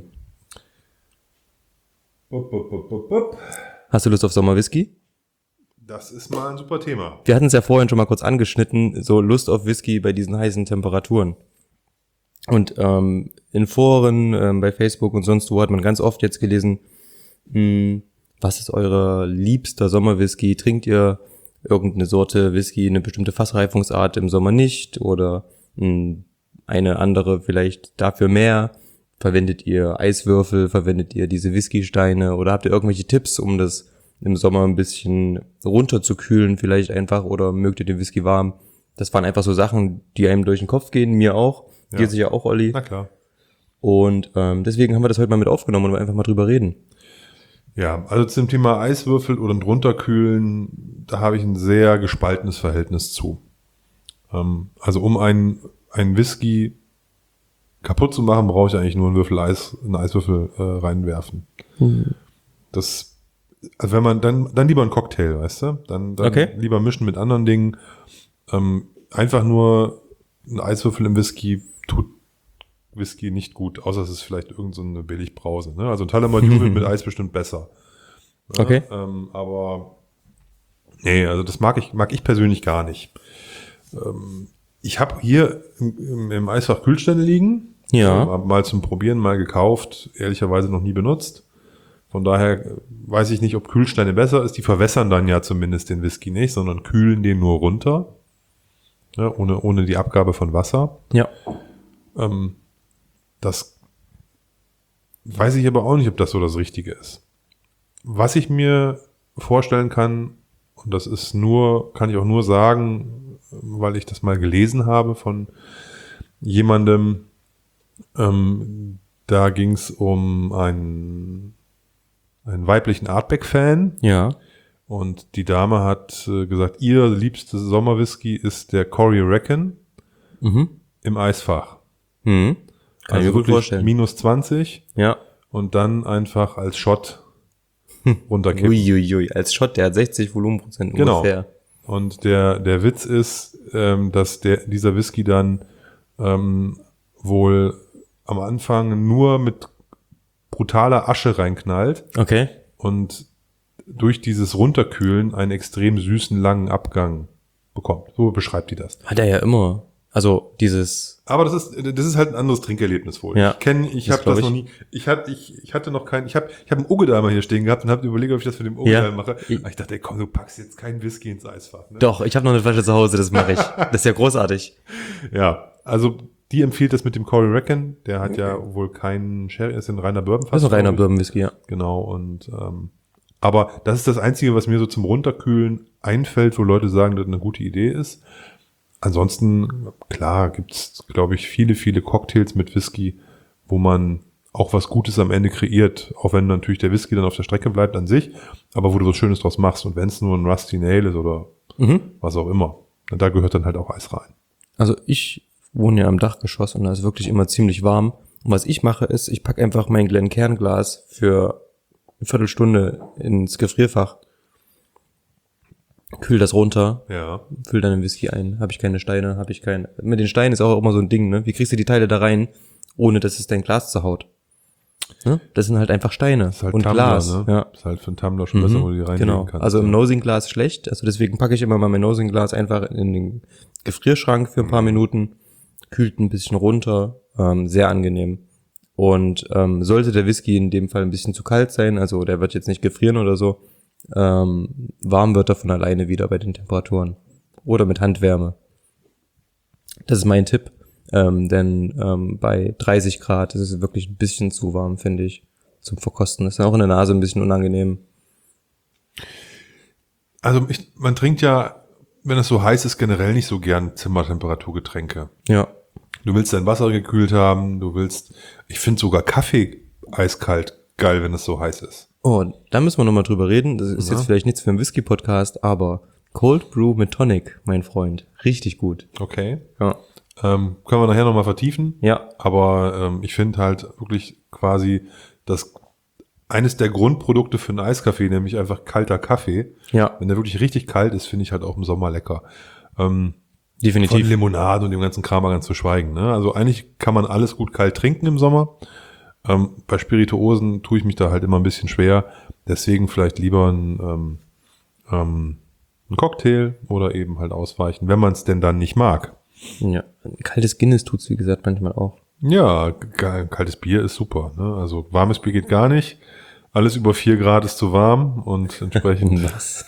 S1: Bup, bup, bup, bup, bup.
S2: Hast du Lust auf Sommerwhisky?
S1: Das ist mal ein super Thema.
S2: Wir hatten es ja vorhin schon mal kurz angeschnitten, so Lust auf Whisky bei diesen heißen Temperaturen. Und ähm, in Foren, ähm, bei Facebook und sonst wo hat man ganz oft jetzt gelesen, mh, was ist eure liebster Sommerwhisky? Trinkt ihr irgendeine Sorte Whisky, eine bestimmte Fassreifungsart im Sommer nicht oder mh, eine andere vielleicht dafür mehr? Verwendet ihr Eiswürfel? Verwendet ihr diese Whiskysteine? Oder habt ihr irgendwelche Tipps, um das im Sommer ein bisschen runterzukühlen vielleicht einfach? Oder mögt ihr den Whisky warm? Das waren einfach so Sachen, die einem durch den Kopf gehen, mir auch. Ja. Dir sicher auch, Olli.
S1: Na klar.
S2: Und ähm, deswegen haben wir das heute mal mit aufgenommen und wir einfach mal drüber reden.
S1: Ja, also zum Thema Eiswürfel oder runterkühlen, da habe ich ein sehr gespaltenes Verhältnis zu. Ähm, also um einen, einen Whisky kaputt zu machen, brauche ich eigentlich nur einen Würfel Eis, einen Eiswürfel äh, reinwerfen. Hm. Das, also wenn man dann, dann lieber einen Cocktail, weißt du? Dann, dann
S2: okay.
S1: lieber mischen mit anderen Dingen. Ähm, einfach nur ein Eiswürfel im Whisky tut Whisky nicht gut, außer es ist vielleicht irgend so eine Billigbrause. Ne? Also ein Talamajou mit Eis bestimmt besser. Ja,
S2: okay.
S1: Ähm, aber nee, also das mag ich, mag ich persönlich gar nicht. Ähm, ich habe hier im, im, im Eisfach Kühlstände liegen.
S2: Ja.
S1: Also mal zum Probieren, mal gekauft, ehrlicherweise noch nie benutzt. Von daher weiß ich nicht, ob Kühlsteine besser ist. Die verwässern dann ja zumindest den Whisky nicht, sondern kühlen den nur runter. Ja, ohne, ohne die Abgabe von Wasser.
S2: Ja.
S1: Ähm, das weiß ich aber auch nicht, ob das so das Richtige ist. Was ich mir vorstellen kann, und das ist nur, kann ich auch nur sagen, weil ich das mal gelesen habe von jemandem, ähm, da ging es um einen, einen weiblichen Artback-Fan.
S2: Ja.
S1: Und die Dame hat äh, gesagt, ihr liebster Sommerwhisky ist der Cory Reckon
S2: mhm.
S1: im Eisfach.
S2: Mhm. Kann
S1: also
S2: ich mir gut
S1: wirklich
S2: vorstellen.
S1: minus zwanzig.
S2: Ja.
S1: Und dann einfach als Shot runterkippen.
S2: Uiuiui, als Shot, der hat sechzig Volumenprozent
S1: genau.
S2: ungefähr.
S1: Und der, der Witz ist, ähm, dass der, dieser Whisky dann ähm, wohl am Anfang nur mit brutaler Asche reinknallt.
S2: Okay.
S1: Und durch dieses Runterkühlen einen extrem süßen, langen Abgang bekommt. So beschreibt die das.
S2: Hat er ja immer. Also dieses...
S1: Aber das ist das ist halt ein anderes Trinkerlebnis wohl.
S2: Ja,
S1: ich kenne, ich habe das noch nie. Ich hatte ich ich hatte noch keinen. Ich habe ich habe einen Uggedeimer hier stehen gehabt und habe überlegt, ob ich das für den Uggedeimer
S2: ja.
S1: mache. Aber ich dachte, ey, komm, du packst jetzt keinen Whisky ins Eisfach. Ne?
S2: Doch, ich habe noch eine Flasche zu Hause, das mache ich. Das ist ja großartig.
S1: Ja, also die empfiehlt das mit dem Cory Reckon. Der hat ja wohl keinen Sherry, ist ein reiner Bourbon.
S2: Das ist ein reiner Bourbon Whisky, ja.
S1: Genau und ähm, aber das ist das Einzige, was mir so zum Runterkühlen einfällt, wo Leute sagen, dass das eine gute Idee ist. Ansonsten, klar, gibt's, glaube ich, viele, viele Cocktails mit Whisky, wo man auch was Gutes am Ende kreiert, auch wenn natürlich der Whisky dann auf der Strecke bleibt an sich, aber wo du was Schönes draus machst. Und wenn es nur ein Rusty Nail ist oder mhm. was auch immer, da gehört dann halt auch Eis rein.
S2: Also ich wohne ja im Dachgeschoss und da ist wirklich immer ziemlich warm. Und was ich mache ist, ich packe einfach mein Glencairn-Glas für eine Viertelstunde ins Gefrierfach, kühl das runter,
S1: ja.
S2: Füll dann den Whisky ein. Habe ich keine Steine, habe ich kein. Mit den Steinen ist auch immer so ein Ding, ne? Wie kriegst du die Teile da rein, ohne dass es dein Glas zerhaut? Ne? Das sind halt einfach Steine
S1: das ist halt
S2: und
S1: Tumbler,
S2: Glas.
S1: Ne?
S2: Ja.
S1: Das ist halt für einen Tumbler schon mhm. besser, wo du die reinlegen
S2: genau.
S1: kannst.
S2: Also im
S1: ja.
S2: Nosing-Glas schlecht. Also deswegen packe ich immer mal mein Nosing-Glas einfach in den Gefrierschrank für ein paar mhm. Minuten, kühlt ein bisschen runter, ähm, sehr angenehm. Und ähm, sollte der Whisky in dem Fall ein bisschen zu kalt sein, also der wird jetzt nicht gefrieren oder so, ähm, warm wird er von alleine wieder bei den Temperaturen. Oder mit Handwärme. Das ist mein Tipp. Ähm, denn ähm, bei dreißig Grad ist es wirklich ein bisschen zu warm, finde ich, zum Verkosten. Das ist auch in der Nase ein bisschen unangenehm.
S1: Also ich, man trinkt ja, wenn es so heiß ist, generell nicht so gern Zimmertemperaturgetränke.
S2: Ja.
S1: Du willst dein Wasser gekühlt haben, du willst, ich finde sogar Kaffee eiskalt geil, wenn es so heiß ist.
S2: Oh, da müssen wir nochmal drüber reden. Das ist ja. jetzt vielleicht nichts für einen Whisky-Podcast, aber Cold Brew mit Tonic, mein Freund. Richtig gut.
S1: Okay.
S2: Ja.
S1: Ähm, können wir nachher nochmal vertiefen.
S2: Ja.
S1: Aber ähm, ich finde halt wirklich quasi das eines der Grundprodukte für einen Eiskaffee, nämlich einfach kalter Kaffee.
S2: Ja.
S1: Wenn der wirklich richtig kalt ist, finde ich halt auch im Sommer lecker. Ähm,
S2: Definitiv.
S1: Von Limonaden und dem ganzen Kram mal ganz zu schweigen. Ne? Also eigentlich kann man alles gut kalt trinken im Sommer. Ähm, bei Spirituosen tue ich mich da halt immer ein bisschen schwer. Deswegen vielleicht lieber ein, ähm, ähm, ein Cocktail oder eben halt ausweichen, wenn man es denn dann nicht mag.
S2: Ja, ein kaltes Guinness tut's wie gesagt manchmal auch.
S1: Ja, ge- kaltes Bier ist super. Ne? Also warmes Bier geht gar nicht. Alles über vier Grad ist zu warm und entsprechend.
S2: Was?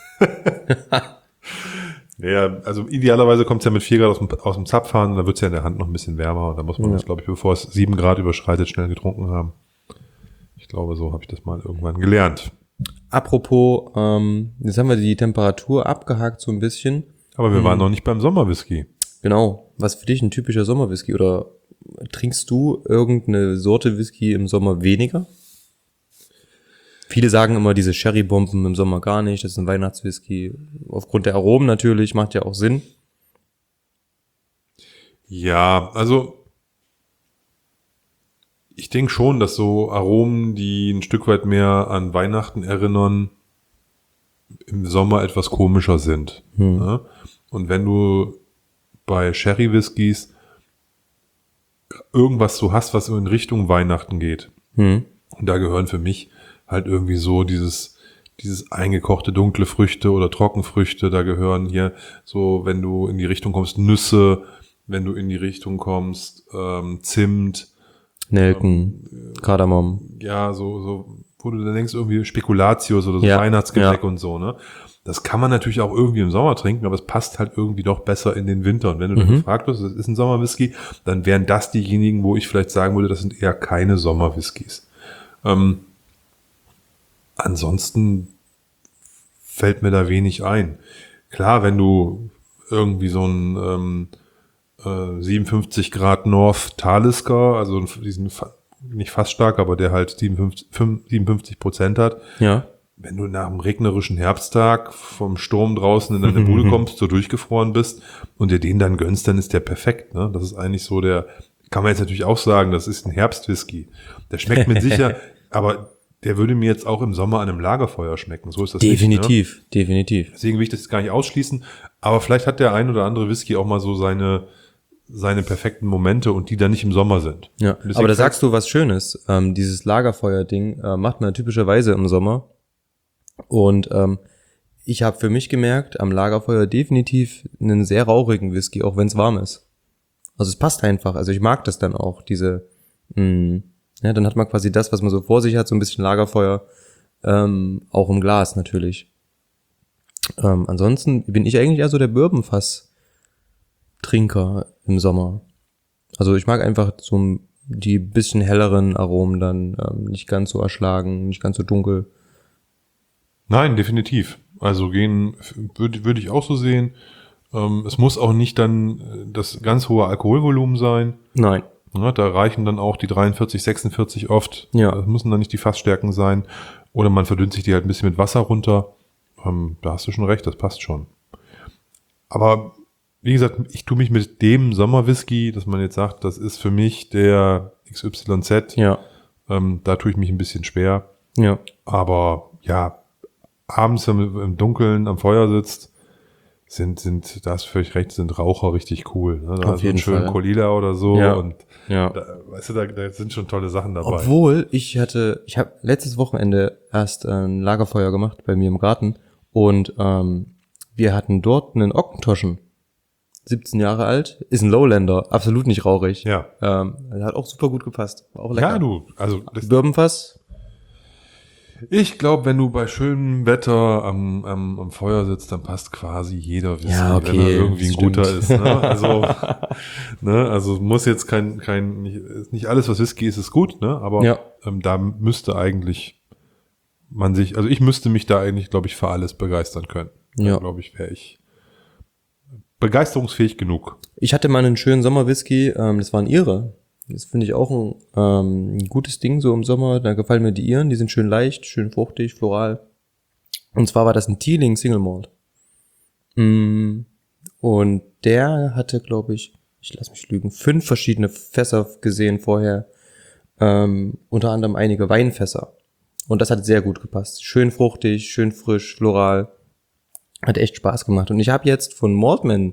S1: Ja, also idealerweise kommt es ja mit vier Grad aus dem, aus dem Zapfhahn, und da wird es ja in der Hand noch ein bisschen wärmer. Und da muss man
S2: Ja.
S1: das, glaube ich, bevor es sieben Grad überschreitet, schnell getrunken haben. Ich glaube, so habe ich das mal irgendwann gelernt.
S2: Apropos, ähm, jetzt haben wir die Temperatur abgehakt so ein bisschen.
S1: Aber wir waren noch nicht beim Sommerwhisky.
S2: Genau. Was für dich ein typischer Sommerwhisky? Oder trinkst du irgendeine Sorte Whisky im Sommer weniger? Viele sagen immer, diese Sherry-Bomben im Sommer gar nicht, das ist ein Weihnachtswhisky. Aufgrund der Aromen natürlich, macht ja auch Sinn.
S1: Ja, also ich denke schon, dass so Aromen, die ein Stück weit mehr an Weihnachten erinnern, im Sommer etwas komischer sind.
S2: Hm.
S1: Ne? Und wenn du bei Sherry-Whiskys irgendwas so hast, was in Richtung Weihnachten geht,
S2: Hm.
S1: und da gehören für mich halt irgendwie so dieses, dieses eingekochte dunkle Früchte oder Trockenfrüchte, da gehören hier so, wenn du in die Richtung kommst, Nüsse, wenn du in die Richtung kommst, ähm, Zimt,
S2: Nelken, Kardamom.
S1: ja, so, so, wo du dann denkst, irgendwie Spekulatius oder so
S2: Ja,
S1: Weihnachtsgebäck
S2: ja.
S1: und so, ne? Das kann man natürlich auch irgendwie im Sommer trinken, aber es passt halt irgendwie doch besser in den Winter. Und wenn du dann gefragt wirst, das ist ein Sommerwhisky, dann wären das diejenigen, wo ich vielleicht sagen würde, das sind eher keine Sommerwhiskys. Ähm, ansonsten fällt mir da wenig ein. Klar, wenn du irgendwie so einen ähm, äh, siebenundfünfzig Grad North Talisker, also diesen fa- nicht fast stark, aber der halt siebenundfünfzig, siebenundfünfzig Prozent hat,
S2: Ja.
S1: wenn du nach einem regnerischen Herbsttag vom Sturm draußen in deine Bude kommst, so durchgefroren bist und dir den dann gönnst, dann ist der perfekt. Ne? Das ist eigentlich so der, kann man jetzt natürlich auch sagen, das ist ein Herbstwhisky. Der schmeckt mit sicher, aber der würde mir jetzt auch im Sommer an einem Lagerfeuer schmecken. So ist das
S2: Definitiv,
S1: nicht. Ne?
S2: definitiv.
S1: Deswegen will ich das jetzt gar nicht ausschließen. Aber vielleicht hat der ein oder andere Whisky auch mal so seine, seine perfekten Momente und die dann nicht im Sommer sind.
S2: Ja,
S1: Deswegen
S2: aber da sagst du was Schönes. Ähm, dieses Lagerfeuer-Ding äh, macht man typischerweise im Sommer. Und ähm, ich habe für mich gemerkt, am Lagerfeuer definitiv einen sehr rauchigen Whisky, auch wenn es warm ist. Also es passt einfach. Also ich mag das dann auch, diese, mh, ja, dann hat man quasi das, was man so vor sich hat, so ein bisschen Lagerfeuer, ähm, auch im Glas natürlich. Ähm, ansonsten bin ich eigentlich eher so der Bourbonfass-Trinker im Sommer. Also ich mag einfach so die bisschen helleren Aromen dann, ähm, nicht ganz so erschlagen, nicht ganz so dunkel.
S1: Nein, definitiv. Also gehen würde würde ich auch so sehen. Ähm, es muss auch nicht dann äh, das ganz hohe Alkoholvolumen sein.
S2: Nein.
S1: Ja, da reichen dann auch die dreiundvierzig, sechsundvierzig oft.
S2: Ja.
S1: Das müssen dann nicht die Fassstärken sein. Oder man verdünnt sich die halt ein bisschen mit Wasser runter. Ähm, da hast du schon recht, das passt schon. Aber wie gesagt, ich tue mich mit dem Sommerwhisky, dass man jetzt sagt, das ist für mich der X Y Z.
S2: Ja.
S1: Ähm, da tue ich mich ein bisschen schwer.
S2: Ja.
S1: Aber ja, abends im, im Dunkeln am Feuer sitzt, sind, sind, da hast du völlig recht, sind Raucher richtig cool. Ne? Da
S2: Auf jeden
S1: einen schönen
S2: Fall.
S1: Kolila oder so
S2: Ja.
S1: und
S2: Ja.
S1: da, weißt du, da, da sind schon tolle Sachen dabei.
S2: Obwohl, ich hatte, ich habe letztes Wochenende erst ein Lagerfeuer gemacht bei mir im Garten und ähm, wir hatten dort einen Ockentoschen. siebzehn Jahre alt, ist ein Lowlander, absolut nicht rauchig.
S1: Ja.
S2: Ähm, hat auch super gut gepasst. War auch lecker.
S1: Ja, du, also das,
S2: Bourbonfass?
S1: ich glaube, wenn du bei schönem Wetter am, am, am Feuer sitzt, dann passt quasi jeder Whisky,
S2: Ja, okay,
S1: wenn er irgendwie ein
S2: stimmt.
S1: guter ist. Ne? Also, ne, also muss jetzt kein, kein, nicht, nicht alles, was Whisky ist, ist gut, ne? Aber
S2: Ja.
S1: ähm, da müsste eigentlich man sich, also ich müsste mich da eigentlich, glaube ich, für alles begeistern können.
S2: Ja.
S1: Da, glaube ich, wäre ich begeisterungsfähig genug.
S2: Ich hatte mal einen schönen Sommerwhisky, ähm, das war ein Ire. Das finde ich auch ein, ähm, ein gutes Ding so im Sommer. Da gefallen mir die Iren, die sind schön leicht, schön fruchtig, floral. Und zwar war das ein Teeling Single Malt. Mm, und der hatte, glaube ich, ich lass mich lügen, fünf verschiedene Fässer gesehen vorher. Ähm, unter anderem einige Weinfässer. Und das hat sehr gut gepasst. Schön fruchtig, schön frisch, floral. Hat echt Spaß gemacht. Und ich habe jetzt von Maltman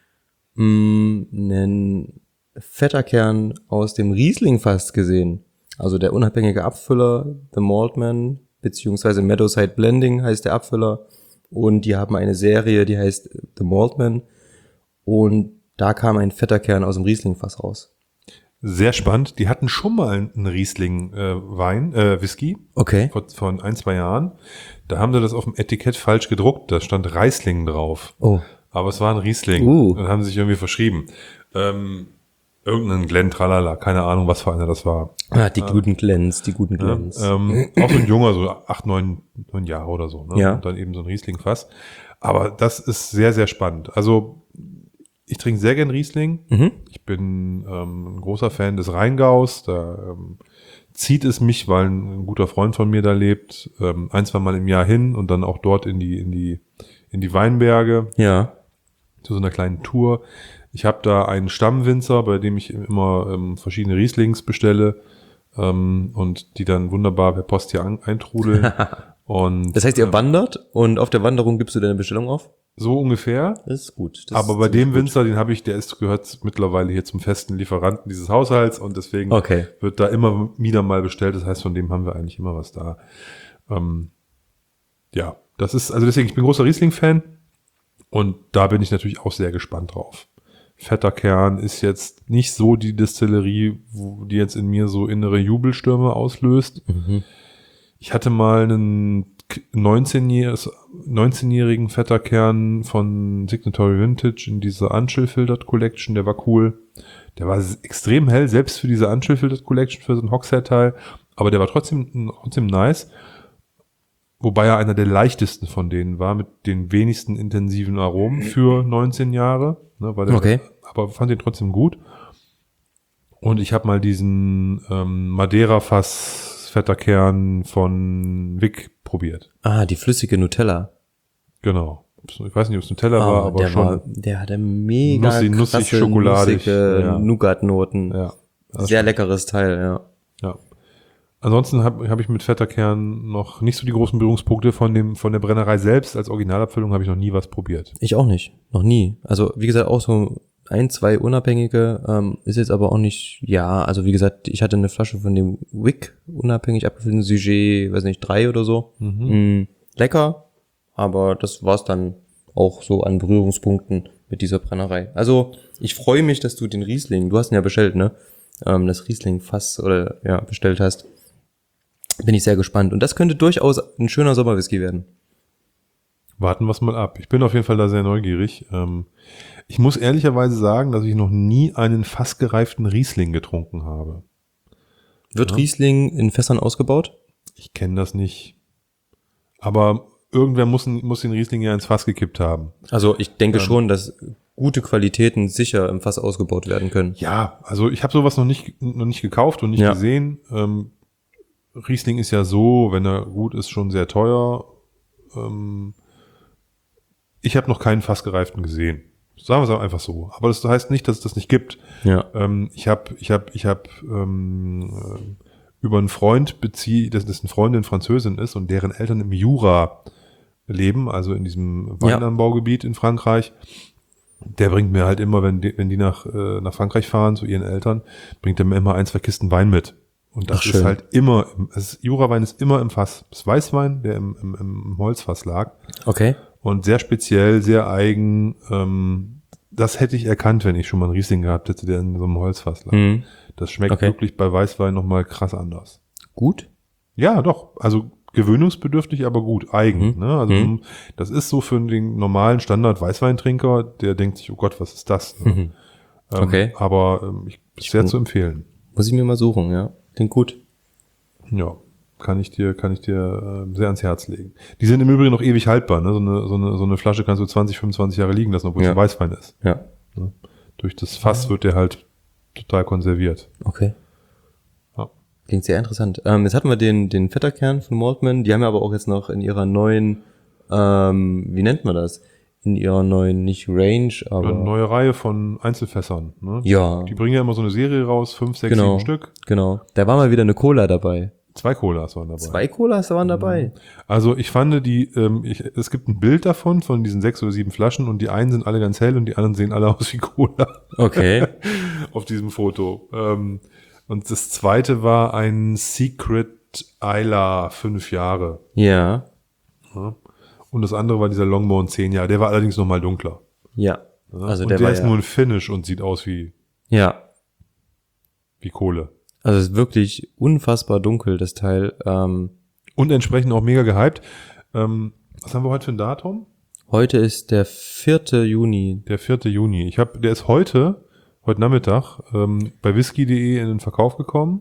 S2: mh, einen Fetterkern aus dem Riesling-Fass gesehen. Also der unabhängige Abfüller, The Maltman, beziehungsweise Meadowside Blending heißt der Abfüller. Und die haben eine Serie, die heißt The Maltman. Und da kam ein Fetterkern aus dem Riesling-Fass raus.
S1: Sehr spannend. Die hatten schon mal einen Riesling-Wein, äh, äh, Whisky.
S2: Okay.
S1: Vor, vor ein, zwei Jahren. Da haben sie das auf dem Etikett falsch gedruckt. Da stand Riesling drauf.
S2: Oh.
S1: Aber es war ein Riesling.
S2: Uh.
S1: Dann haben sie sich irgendwie verschrieben. Ähm, irgendein Glenn Tralala. Keine Ahnung, was für einer das war.
S2: Ah, die guten Glens, die guten
S1: Ja,
S2: Glens.
S1: ähm, auch so ein junger, so acht, neun, neun Jahre oder so. Ne?
S2: Ja.
S1: Und dann eben so ein Riesling-Fass. Aber das ist sehr, sehr spannend. Also ich trinke sehr gern Riesling.
S2: Mhm.
S1: Ich bin ähm, ein großer Fan des Rheingaus. Da ähm, zieht es mich, weil ein, ein guter Freund von mir da lebt, ähm, ein, zwei Mal im Jahr hin und dann auch dort in die in die in die Weinberge
S2: Ja.
S1: zu so einer kleinen Tour. Ich habe da einen Stammwinzer, bei dem ich immer ähm, verschiedene Rieslings bestelle ähm, und die dann wunderbar per Post hier an, eintrudeln. Und
S2: Das heißt, ihr
S1: ähm,
S2: wandert und auf der Wanderung gibst du deine Bestellung auf?
S1: so ungefähr.
S2: Das ist gut. Das
S1: Aber
S2: ist
S1: bei dem
S2: ziemlich gut.
S1: Winzer, den habe ich, der ist gehört mittlerweile hier zum festen Lieferanten dieses Haushalts und deswegen
S2: Okay.
S1: wird da immer wieder mal bestellt. Das heißt, von dem haben wir eigentlich immer was da. Ähm, ja, das ist, also deswegen, ich bin großer Riesling-Fan und da bin ich natürlich auch sehr gespannt drauf. Fetter Kern ist jetzt nicht so die Destillerie, wo die jetzt in mir so innere Jubelstürme auslöst.
S2: Mhm.
S1: Ich hatte mal einen neunzehnjährigen Fetter Kern von Signatory Vintage in dieser Unchill-Filtered Collection, der war cool. Der war extrem hell, selbst für diese Unchill-Filtered Collection, für so ein Hogshead-Teil, aber der war trotzdem, trotzdem nice. Wobei er einer der leichtesten von denen war, mit den wenigsten intensiven Aromen für neunzehn Jahre. Ne, weil der,
S2: Okay.
S1: Aber fand den trotzdem gut. Und ich habe mal diesen ähm, Madeira-Fass Fetter Kern von Wick probiert.
S2: Ah, die flüssige Nutella.
S1: Genau. Ich weiß nicht, ob es Nutella
S2: Ah,
S1: war, aber
S2: der
S1: schon.
S2: War, der hatte mega
S1: nussig, nussig,
S2: krasse,
S1: schokoladig,
S2: nussige
S1: ja.
S2: Nougat-Noten.
S1: Ja.
S2: Sehr leckeres Teil, ja.
S1: Ja. Ansonsten habe hab ich mit Fetter Kern noch nicht so die großen Berührungspunkte von dem von der Brennerei selbst. Als Originalabfüllung habe ich noch nie was probiert.
S2: Ich auch nicht. Noch nie. Also, wie gesagt, auch so ein, zwei unabhängige, ähm, ist jetzt aber auch nicht, ja, also wie gesagt, ich hatte eine Flasche von dem Wick unabhängig abgefüllten Sujet, weiß nicht, drei oder so. Mhm. Mm, lecker, aber das war's dann auch so an Berührungspunkten mit dieser Brennerei. Also, ich freue mich, dass du den Riesling, du hast ihn ja bestellt, ne? Ähm, das Riesling-Fass oder, ja, bestellt hast. Bin ich sehr gespannt. Und das könnte durchaus ein schöner Sommerwhisky werden.
S1: Warten wir es mal ab. Ich bin auf jeden Fall da sehr neugierig. Ähm, ich muss ehrlicherweise sagen, dass ich noch nie einen fassgereiften Riesling getrunken habe.
S2: Wird
S1: Ja.
S2: Riesling in Fässern ausgebaut?
S1: Ich kenne das nicht. Aber irgendwer muss, muss den Riesling ja ins Fass gekippt haben.
S2: Also ich denke
S1: Ähm.
S2: schon, dass gute Qualitäten sicher im Fass ausgebaut werden können.
S1: Ja, also ich habe sowas noch nicht noch nicht gekauft und nicht
S2: Ja.
S1: gesehen. Ähm, Riesling ist ja so, wenn er gut ist, schon sehr teuer. Ähm, ich habe noch keinen fassgereiften gesehen. Sagen wir es einfach so. Aber das heißt nicht, dass es das nicht gibt.
S2: Ja.
S1: Ähm, ich habe ich habe ich habe ähm, äh, über einen Freund beziehe, dass das eine Freundin Französin ist und deren Eltern im Jura leben, also in diesem Weinanbaugebiet in Frankreich. Der bringt mir halt immer, wenn die, wenn die nach äh, nach Frankreich fahren zu ihren Eltern, bringt er mir immer ein, zwei Kisten Wein mit. Und das
S2: Ach,
S1: ist
S2: schön.
S1: halt immer, im, es ist, Jurawein ist immer im Fass. Das ist Weißwein, der im, im, im Holzfass lag.
S2: Okay.
S1: Und sehr speziell, sehr eigen. Ähm, das hätte ich erkannt, wenn ich schon mal einen Riesling gehabt hätte, der in so einem Holzfass lag.
S2: Mhm.
S1: Das schmeckt
S2: Okay.
S1: wirklich bei Weißwein nochmal krass anders.
S2: Gut.
S1: Ja, doch. Also gewöhnungsbedürftig, aber gut, eigen.
S2: Mhm.
S1: Ne? Also
S2: Mhm.
S1: das ist so für den normalen Standard-Weißweintrinker, der denkt sich, oh Gott, was ist das? Ne?
S2: Mhm.
S1: Ähm,
S2: Okay.
S1: Aber ähm, ich, ist sehr zu empfehlen.
S2: Muss ich mir mal suchen, ja. Klingt gut.
S1: Ja, kann ich dir, kann ich dir äh, sehr ans Herz legen. Die sind im Übrigen noch ewig haltbar. Ne? So eine, so eine, so eine Flasche kannst du zwanzig, fünfundzwanzig Jahre liegen lassen, obwohl es
S2: Ja.
S1: ein Weißwein ist.
S2: Ja.
S1: Ne? Durch das Fass wird der halt total konserviert.
S2: Okay.
S1: Ja.
S2: Klingt sehr interessant. Ähm, jetzt hatten wir den, den Fetterkern von Maltman. Die haben ja aber auch jetzt noch in ihrer neuen, ähm, wie nennt man das? In ihrer neuen, nicht Range, aber.
S1: Eine neue Reihe von Einzelfässern. Ne?
S2: Ja.
S1: Die bringen ja immer so eine Serie raus, fünf, sechs,
S2: Genau.
S1: sieben Stück.
S2: Genau. Da war mal wieder eine Cola dabei.
S1: Zwei Colas waren dabei.
S2: Zwei Colas waren dabei.
S1: Also ich fand die, ähm, ich, es gibt ein Bild davon, von diesen sechs oder sieben Flaschen und die einen sind alle ganz hell und die anderen sehen alle aus wie Cola
S2: Okay.
S1: auf diesem Foto. Ähm, und das zweite war ein Secret Isla fünf Jahre.
S2: Ja.
S1: Ja. Und das andere war dieser Longmorn zehn Jahre. Der war allerdings nochmal dunkler.
S2: Ja.
S1: Ja.
S2: Also
S1: und
S2: der
S1: der
S2: war
S1: ist
S2: ja-
S1: nur ein Finish und sieht aus wie,
S2: Ja.
S1: wie Kohle.
S2: Also es ist wirklich unfassbar dunkel, das Teil. Ähm,
S1: Und entsprechend auch mega gehypt. Ähm, was haben wir heute für ein Datum?
S2: heute ist der vierte Juni.
S1: Der vierte Juni. Ich habe, der ist heute, heute Nachmittag, ähm, bei whisky punkt de in den Verkauf gekommen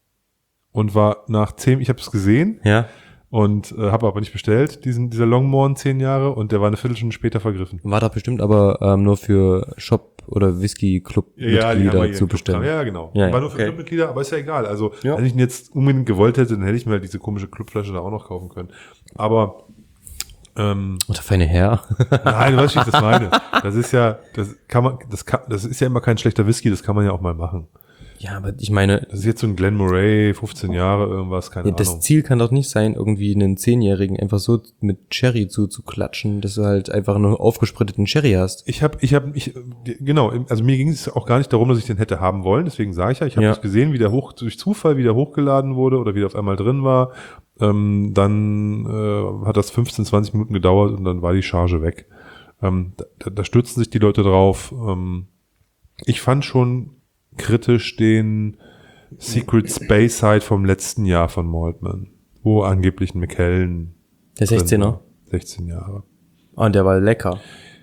S1: und war nach zehn, ich habe es gesehen
S2: Ja.
S1: und äh, habe aber nicht bestellt, diesen dieser Longmorn zehn Jahre, und der war eine Viertelstunde später vergriffen.
S2: War doch bestimmt aber ähm, nur für Shop- oder Whisky-Club-Mitglieder
S1: die
S2: zu
S1: haben wir
S2: bestellen.
S1: Ja, genau.
S2: Ja,
S1: war nur für
S2: okay.
S1: Clubmitglieder, aber ist ja egal. Also,
S2: Ja.
S1: wenn ich ihn jetzt unbedingt gewollt hätte, dann hätte ich mir halt diese komische Clubflasche da auch noch kaufen können. Aber ähm,
S2: Oder feine Herr.
S1: nein, du weißt, wie ich das meine. Das ist ja, das kann man, das kann, das ist ja immer kein schlechter Whisky, das kann man ja auch mal machen.
S2: Ja, aber ich meine,
S1: Das ist jetzt so ein Glen Moray, fünfzehn Jahre, irgendwas, keine
S2: ja, das
S1: Ahnung.
S2: Ziel kann doch nicht sein, irgendwie einen Zehnjährigen einfach so mit Cherry zuzuklatschen, dass du halt einfach nur aufgespritteten Cherry hast.
S1: Ich habe, ich habe, ich, genau, also mir ging es auch gar nicht darum, dass ich den hätte haben wollen, deswegen sage ich ja, ich habe
S2: Ja.
S1: nicht gesehen, wie der hoch, durch Zufall wieder hochgeladen wurde oder wieder auf einmal drin war. Ähm, dann äh, hat das fünfzehn, zwanzig Minuten gedauert und dann war die Charge weg. Ähm, da, da stürzen sich die Leute drauf. Ähm, ich fand schon kritisch den Secret Space Side vom letzten Jahr von Maltman, wo angeblich ein McKellen
S2: Der
S1: drin
S2: sechzehner.
S1: war. sechzehn Jahre.
S2: Ah, und der war lecker.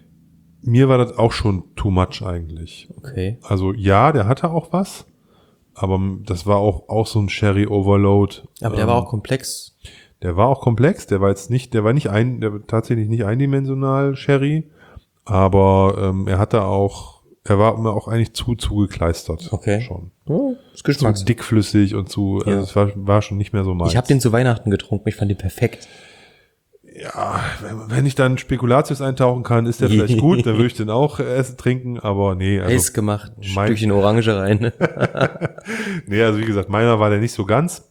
S1: Mir war das auch schon too much eigentlich.
S2: Okay.
S1: Also ja, der hatte auch was, aber das war auch, auch so ein Sherry Overload.
S2: Aber der
S1: Ähm,
S2: war auch komplex.
S1: Der war auch komplex, der war jetzt nicht, der war nicht ein, der war tatsächlich nicht eindimensional Sherry, aber ähm, er hatte auch, er war mir auch eigentlich zu zugekleistert.
S2: Okay.
S1: Schon.
S2: Ja, das
S1: Zu
S2: Geschmacks.
S1: dickflüssig und zu,
S2: Ja.
S1: also es war, war schon nicht mehr so meins.
S2: Ich habe den zu Weihnachten getrunken, ich fand den perfekt.
S1: Ja, wenn, wenn ich dann Spekulatius eintauchen kann, ist der vielleicht gut, dann würde ich den auch äh, essen, trinken, aber nee. Also,
S2: Eis gemacht, ein
S1: mein-
S2: Stückchen Orange rein.
S1: nee, also wie gesagt, meiner war der nicht so ganz.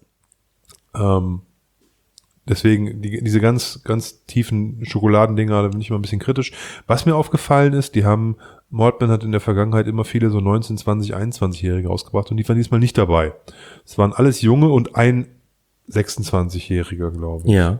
S1: Ähm, deswegen, die, diese ganz, ganz tiefen Schokoladendinger, da bin ich immer ein bisschen kritisch. Was mir aufgefallen ist, die haben, Maltman hat in der Vergangenheit immer viele so neunzehn, zwanzig, einundzwanzig-Jährige ausgebracht und die waren diesmal nicht dabei. Es waren alles Junge und ein sechsundzwanzig-Jähriger, glaube ich.
S2: Ja.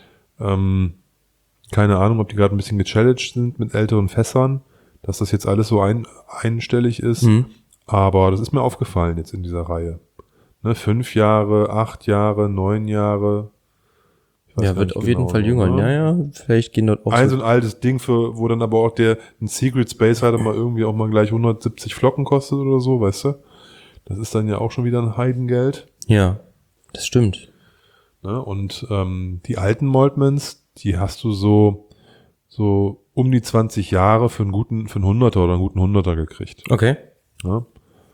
S1: Ähm, keine Ahnung, ob die gerade ein bisschen gechallenged sind mit älteren Fässern, dass das jetzt alles so ein, einstellig ist.
S2: Mhm.
S1: Aber das ist mir aufgefallen jetzt in dieser Reihe. Ne, fünf Jahre, acht Jahre, neun Jahre. Ich weiß
S2: Ja,
S1: gar
S2: wird
S1: nicht
S2: auf jeden
S1: genau,
S2: Fall jünger.
S1: ne?
S2: Ja, ja, vielleicht gehen dort auch
S1: Ein
S2: so.
S1: so ein altes Ding, für, wo dann aber auch der ein Secret Space hatte mal irgendwie auch mal gleich hundertsiebzig Flocken kostet oder so, weißt du? Das ist dann ja auch schon wieder ein Heidengeld.
S2: Ja, das stimmt.
S1: Ne? Und ähm, die alten Maltmans, die hast du so so um die zwanzig Jahre für einen guten, für einen Hunderter oder einen guten Hunderter gekriegt.
S2: Okay.
S1: Ne?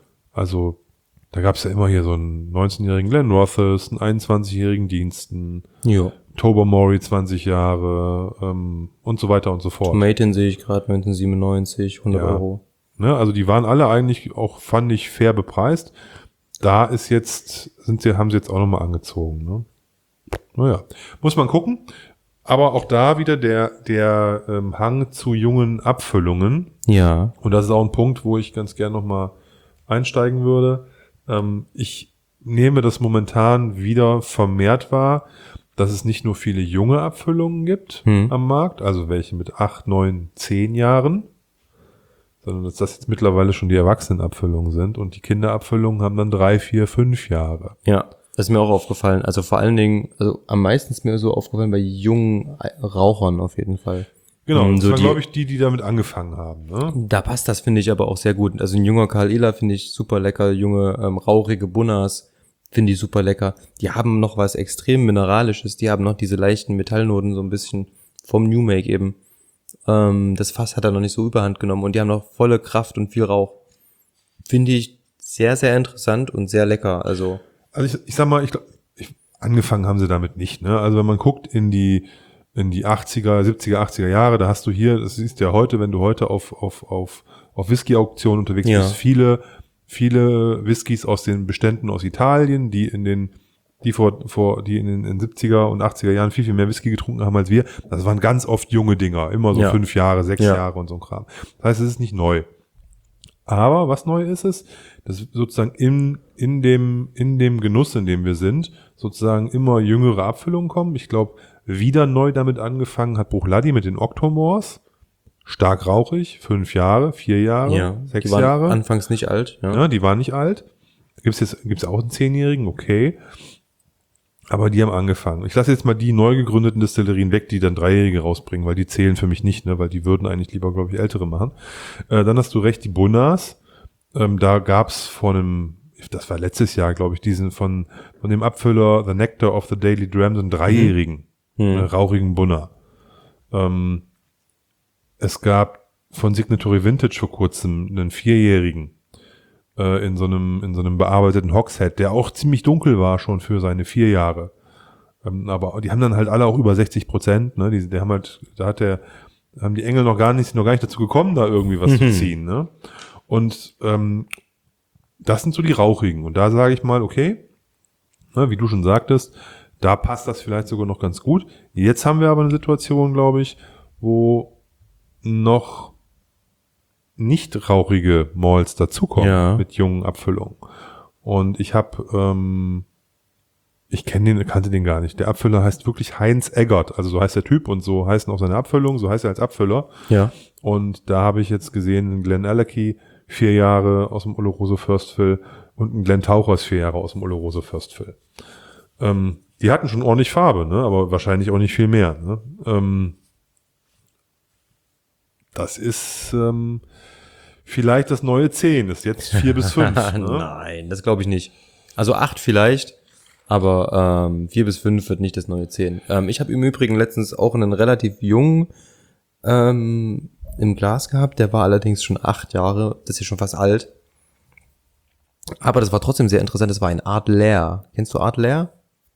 S1: Also da gab's ja immer hier so einen neunzehnjährigen Glenn Rothes, einen einundzwanzigjährigen Diensten,
S2: Jo.
S1: Tobermory zwanzig Jahre ähm, und so weiter und so fort.
S2: Tomaten sehe ich gerade neunzehnhundertsiebenundneunzig, hundert
S1: Ja.
S2: Euro.
S1: Ne? Also die waren alle eigentlich auch, fand ich, fair bepreist. Da ist jetzt, sind sie, haben sie jetzt auch nochmal angezogen. Ne? Naja, muss man gucken. Aber auch da wieder der, der ähm, Hang zu jungen Abfüllungen.
S2: Ja.
S1: Und das ist auch ein Punkt, wo ich ganz gern nochmal einsteigen würde. Ähm, ich nehme das momentan wieder vermehrt wahr, dass es nicht nur viele junge Abfüllungen gibt
S2: Hm.
S1: am Markt, also welche mit acht, neun, zehn Jahren, sondern dass das jetzt mittlerweile schon die Erwachsenenabfüllungen sind und die Kinderabfüllungen haben dann drei, vier, fünf Jahre.
S2: Ja. Das ist mir auch aufgefallen. Also vor allen Dingen, also am meisten ist mir so aufgefallen bei jungen Rauchern auf jeden Fall.
S1: Genau,
S2: Ähm,
S1: das
S2: so
S1: waren,
S2: die-
S1: glaube ich, die, die damit angefangen haben. Ne?
S2: Da passt das, finde ich, aber auch sehr gut. Also ein junger Karl Ehler finde ich super lecker. Junge, ähm, rauchige Bunnas finde ich super lecker. Die haben noch was extrem Mineralisches. Die haben noch diese leichten Metallnoten so ein bisschen vom New Make eben. Ähm, das Fass hat er noch nicht so überhand genommen und die haben noch volle Kraft und viel Rauch. Finde ich sehr, sehr interessant und sehr lecker. Also
S1: Also ich, ich sag mal, ich, glaub, ich angefangen haben sie damit nicht. Ne? Also wenn man guckt in die in die achtziger, siebziger, achtziger Jahre, da hast du hier, das siehst du ja heute, wenn du heute auf auf auf auf Whisky-Auktionen unterwegs
S2: Ja.
S1: bist, viele viele Whiskys aus den Beständen aus Italien, die in den die vor vor die in den in siebziger und achtziger Jahren viel viel mehr Whisky getrunken haben als wir. Das waren ganz oft junge Dinger, immer so
S2: Ja.
S1: fünf Jahre, sechs
S2: Ja.
S1: Jahre und so ein Kram. Das heißt, es ist nicht neu. Aber was neu ist es, dass sozusagen in, in dem, in dem Genuss, in dem wir sind, sozusagen immer jüngere Abfüllungen kommen. Ich glaube, wieder neu damit angefangen hat Bruichladdich mit den Octomores. Stark rauchig, fünf Jahre, vier Jahre,
S2: ja,
S1: sechs
S2: die waren
S1: Jahre.
S2: anfangs nicht alt. Ja.
S1: Ja, die waren nicht alt. Gibt's jetzt, gibt's auch einen Zehnjährigen, okay. Aber die haben angefangen. Ich lasse jetzt mal die neu gegründeten Destillerien weg, die dann Dreijährige rausbringen, weil die zählen für mich nicht, ne, weil die würden eigentlich lieber, glaube ich, Ältere machen. Äh, dann hast du recht, die Bunnas. Ähm, da gab's vor einem, das war letztes Jahr, glaube ich, diesen von von dem Abfüller The Nectar of the Daily Dram, so einen Dreijährigen,
S2: Mhm.
S1: äh, rauchigen Bunner. Ähm, es gab von Signatory Vintage vor kurzem einen Vierjährigen äh, in so einem in so einem bearbeiteten Hogshead, der auch ziemlich dunkel war schon für seine vier Jahre. Ähm, aber die haben dann halt alle auch über sechzig Prozent. Ne? Die, die haben halt, da hat der, haben die Engel noch gar nicht, noch gar nicht dazu gekommen, da irgendwie was zu ziehen. Ne? Und ähm, das sind so die rauchigen. Und da sage ich mal, okay, ne, wie du schon sagtest, da passt das vielleicht sogar noch ganz gut. Jetzt haben wir aber eine Situation, glaube ich, wo noch nicht rauchige Malts dazukommen
S2: Ja.
S1: mit jungen Abfüllungen. Und ich habe, ähm, ich kenne den, kannte den gar nicht. Der Abfüller heißt wirklich Heinz Eggert, also so heißt der Typ und so heißen auch seine Abfüllungen, so heißt er als Abfüller.
S2: Ja.
S1: Und da habe ich jetzt gesehen, einen Glen Alecky, vier Jahre aus dem Oloroso First Fill und einen Glen Tauchers, vier Jahre aus dem Oloroso First Fill. Ähm, die hatten schon ordentlich Farbe, ne, aber wahrscheinlich auch nicht viel mehr. Ne? Ähm, das ist ähm, vielleicht das neue zehn, ist jetzt vier bis fünf. Ne?
S2: Nein, das glaube ich nicht. Also acht vielleicht, aber ähm, vier bis fünf wird nicht das neue zehn. Ähm, ich habe im Übrigen letztens auch einen relativ jungen ähm, im Glas gehabt, der war allerdings schon acht Jahre, das ist schon fast alt. Aber das war trotzdem sehr interessant, das war ein Art Lair. Kennst du Art Lair?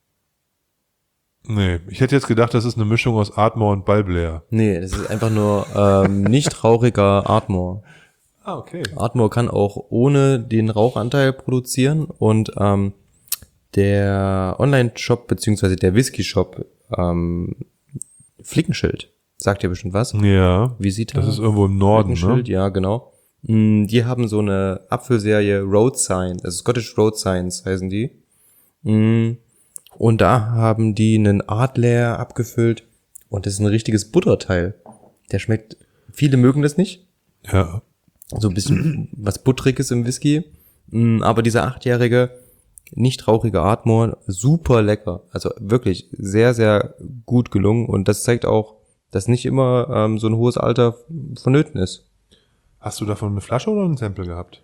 S1: Nee, ich hätte jetzt gedacht, das ist eine Mischung aus Ardmore und Balblair.
S2: Nee, das ist einfach nur ähm, nicht rauchiger Ardmore.
S1: Ah, okay.
S2: Ardmore kann auch ohne den Rauchanteil produzieren und ähm, der Online-Shop beziehungsweise der Whisky-Shop ähm, Flickenschild, sagt dir bestimmt was.
S1: Ja,
S2: Visita.
S1: das ist irgendwo im Norden, ne?
S2: Flickenschild, ja, genau. Mm, Die haben so eine Apfelserie Road Sign, also Scottish Road Signs heißen die. Mm, Und da haben die einen Adler abgefüllt und das ist ein richtiges Butterteil. Der schmeckt, viele mögen das nicht.
S1: Ja.
S2: So ein bisschen was Buttriges im Whisky. Mm, Aber dieser achtjährige, nicht rauchige Ardmore, super lecker. Also wirklich sehr, sehr gut gelungen. Und das zeigt auch, dass nicht immer ähm, so ein hohes Alter vonnöten ist.
S1: Hast du davon eine Flasche oder ein Sample gehabt?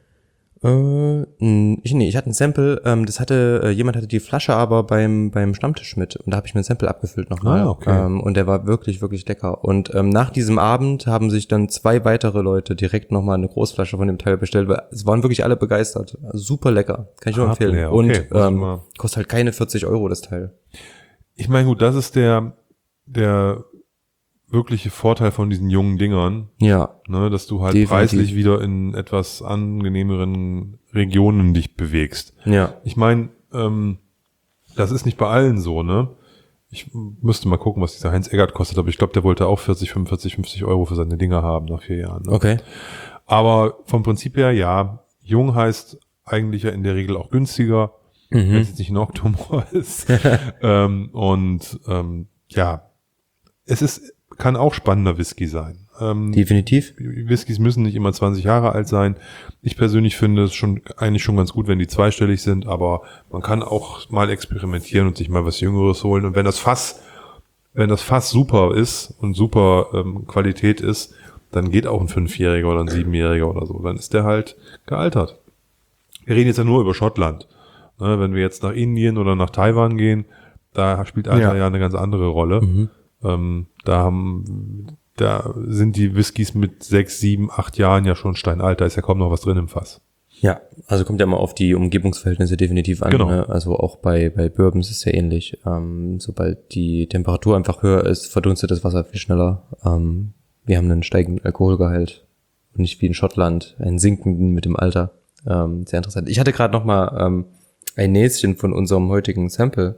S2: Äh, ich, nee, ich hatte ein Sample, ähm, das hatte, äh, jemand hatte die Flasche aber beim beim Stammtisch mit und da habe ich mir ein Sample abgefüllt nochmal.
S1: Ah, okay.
S2: Ähm, und der war wirklich, wirklich lecker. Und ähm, nach diesem Abend haben sich dann zwei weitere Leute direkt nochmal eine Großflasche von dem Teil bestellt, weil es waren wirklich alle begeistert. Also super lecker, kann ich nur
S1: Hardware,
S2: empfehlen.
S1: okay,
S2: Und
S1: muss ich
S2: ähm,
S1: mal-
S2: kostet halt keine vierzig Euro das Teil.
S1: Ich meine, gut, das ist der, der wirkliche Vorteil von diesen jungen Dingern,
S2: Ja,
S1: ne, dass du halt
S2: Definitiv.
S1: preislich wieder in etwas angenehmeren Regionen dich bewegst.
S2: ja.
S1: Ich meine, ähm, das ist nicht bei allen so, ne? Ich müsste mal gucken, was dieser Heinz Eggert kostet, aber ich glaube, der wollte auch vierzig, fünfundvierzig, fünfzig Euro für seine Dinger haben nach vier Jahren. Ne?
S2: Okay.
S1: Aber vom Prinzip her, ja, jung heißt eigentlich ja in der Regel auch günstiger, wenn es jetzt nicht ein Octomore ist. ähm, und ähm, ja, es ist, kann auch spannender Whisky sein. Ähm,
S2: Definitiv.
S1: Whiskys müssen nicht immer zwanzig Jahre alt sein. Ich persönlich finde es schon eigentlich schon ganz gut, wenn die zweistellig sind, aber man kann auch mal experimentieren und sich mal was Jüngeres holen. Und wenn das Fass, wenn das Fass super ist und super ähm, Qualität ist, dann geht auch ein Fünfjähriger oder ein Siebenjähriger oder so. Dann ist der halt gealtert. Wir reden jetzt ja nur über Schottland. Ne, wenn wir jetzt nach Indien oder nach Taiwan gehen, da spielt Alter
S2: Ja.
S1: ja eine ganz andere Rolle.
S2: Mhm.
S1: Ähm, da haben, da sind die Whiskys mit sechs, sieben, acht Jahren ja schon steinalt. Da ist ja kaum noch was drin im Fass.
S2: Ja, also kommt ja mal auf die Umgebungsverhältnisse definitiv an.
S1: Genau.
S2: Ne? Also auch bei bei Bourbons ist es ja ähnlich. Ähm, sobald die Temperatur einfach höher ist, verdunstet das Wasser viel schneller. Ähm, wir haben einen steigenden Alkoholgehalt und nicht wie in Schottland einen sinkenden mit dem Alter. Ähm, sehr interessant. Ich hatte gerade noch mal ähm, ein Näschen von unserem heutigen Sample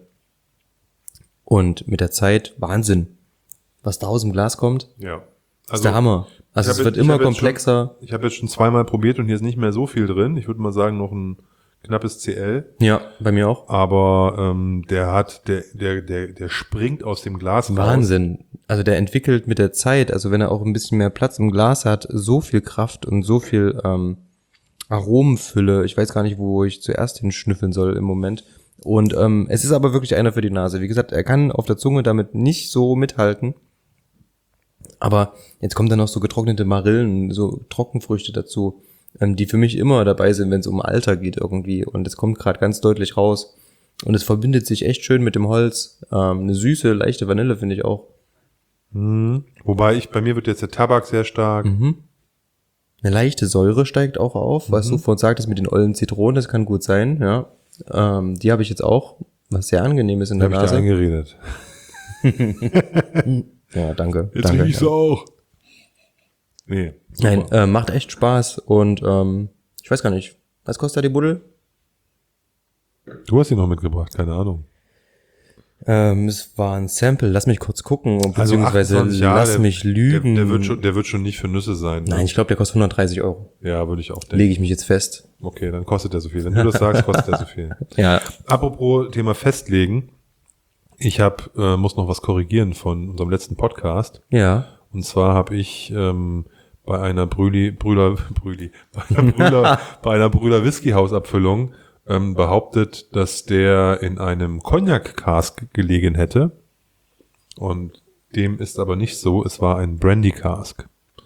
S2: und mit der Zeit Wahnsinn, was da aus dem Glas kommt.
S1: Ja.
S2: Das ist der Hammer. Also
S1: ich
S2: es
S1: hab
S2: wird
S1: jetzt- ich
S2: immer
S1: hab jetzt
S2: komplexer.
S1: Schon, ich habe jetzt schon zweimal probiert und hier ist nicht mehr so viel drin. Ich würde mal sagen, noch ein knappes C L.
S2: Ja, bei mir auch.
S1: Aber ähm, der hat, der, der, der, der springt aus dem Glas raus.
S2: Wahnsinn. Also der entwickelt mit der Zeit, also wenn er auch ein bisschen mehr Platz im Glas hat, so viel Kraft und so viel ähm, Aromenfülle. Ich weiß gar nicht, wo ich zuerst hinschnüffeln soll im Moment. Und ähm, es ist aber wirklich einer für die Nase. Wie gesagt, er kann auf der Zunge damit nicht so mithalten. Aber jetzt kommt dann noch so getrocknete Marillen, so Trockenfrüchte dazu, ähm, die für mich immer dabei sind, wenn es um Alter geht irgendwie. Und es kommt gerade ganz deutlich raus. Und es verbindet sich echt schön mit dem Holz. Ähm, eine süße, leichte Vanille finde ich auch.
S1: Mhm. Wobei ich, bei mir wird jetzt der Tabak sehr stark.
S2: Mhm. Eine leichte Säure steigt auch auf, was
S1: Mhm.
S2: du vorhin sagtest mit den ollen Zitronen, das kann gut sein, ja. Ähm, die habe ich jetzt auch, was sehr angenehm ist in
S1: Da
S2: der
S1: habe ich dir
S2: Nase.
S1: eingeredet.
S2: Ja, danke.
S1: Jetzt
S2: danke,
S1: riech ich
S2: ja.
S1: so auch. Nee. Super.
S2: Nein, äh, macht echt Spaß und ähm, ich weiß gar nicht, was kostet da die Buddel?
S1: Du hast ihn noch mitgebracht, keine Ahnung.
S2: Ähm, es war ein Sample, lass mich kurz gucken, beziehungsweise
S1: achtundzwanzig Jahre,
S2: lass
S1: der-
S2: mich lügen.
S1: Der, der, wird schon, der wird schon nicht für Nüsse sein. Ne?
S2: Nein, ich glaube, der kostet hundertdreißig Euro.
S1: Ja, würde ich auch denken.
S2: Lege ich mich jetzt fest.
S1: Okay, dann kostet der so viel. Wenn du das sagst, kostet der so viel.
S2: Ja,
S1: Apropos Thema festlegen. Ich hab, äh, muss noch was korrigieren von unserem letzten Podcast.
S2: ja.
S1: Und zwar habe ich ähm, bei einer Brüli, Brüder, Brüli, bei einer Brüder, bei einer Brüder Whisky-Hausabfüllung ähm, behauptet, dass der in einem Cognac-Cask gelegen hätte. Und dem ist aber nicht so. Es war ein Brandy-Cask.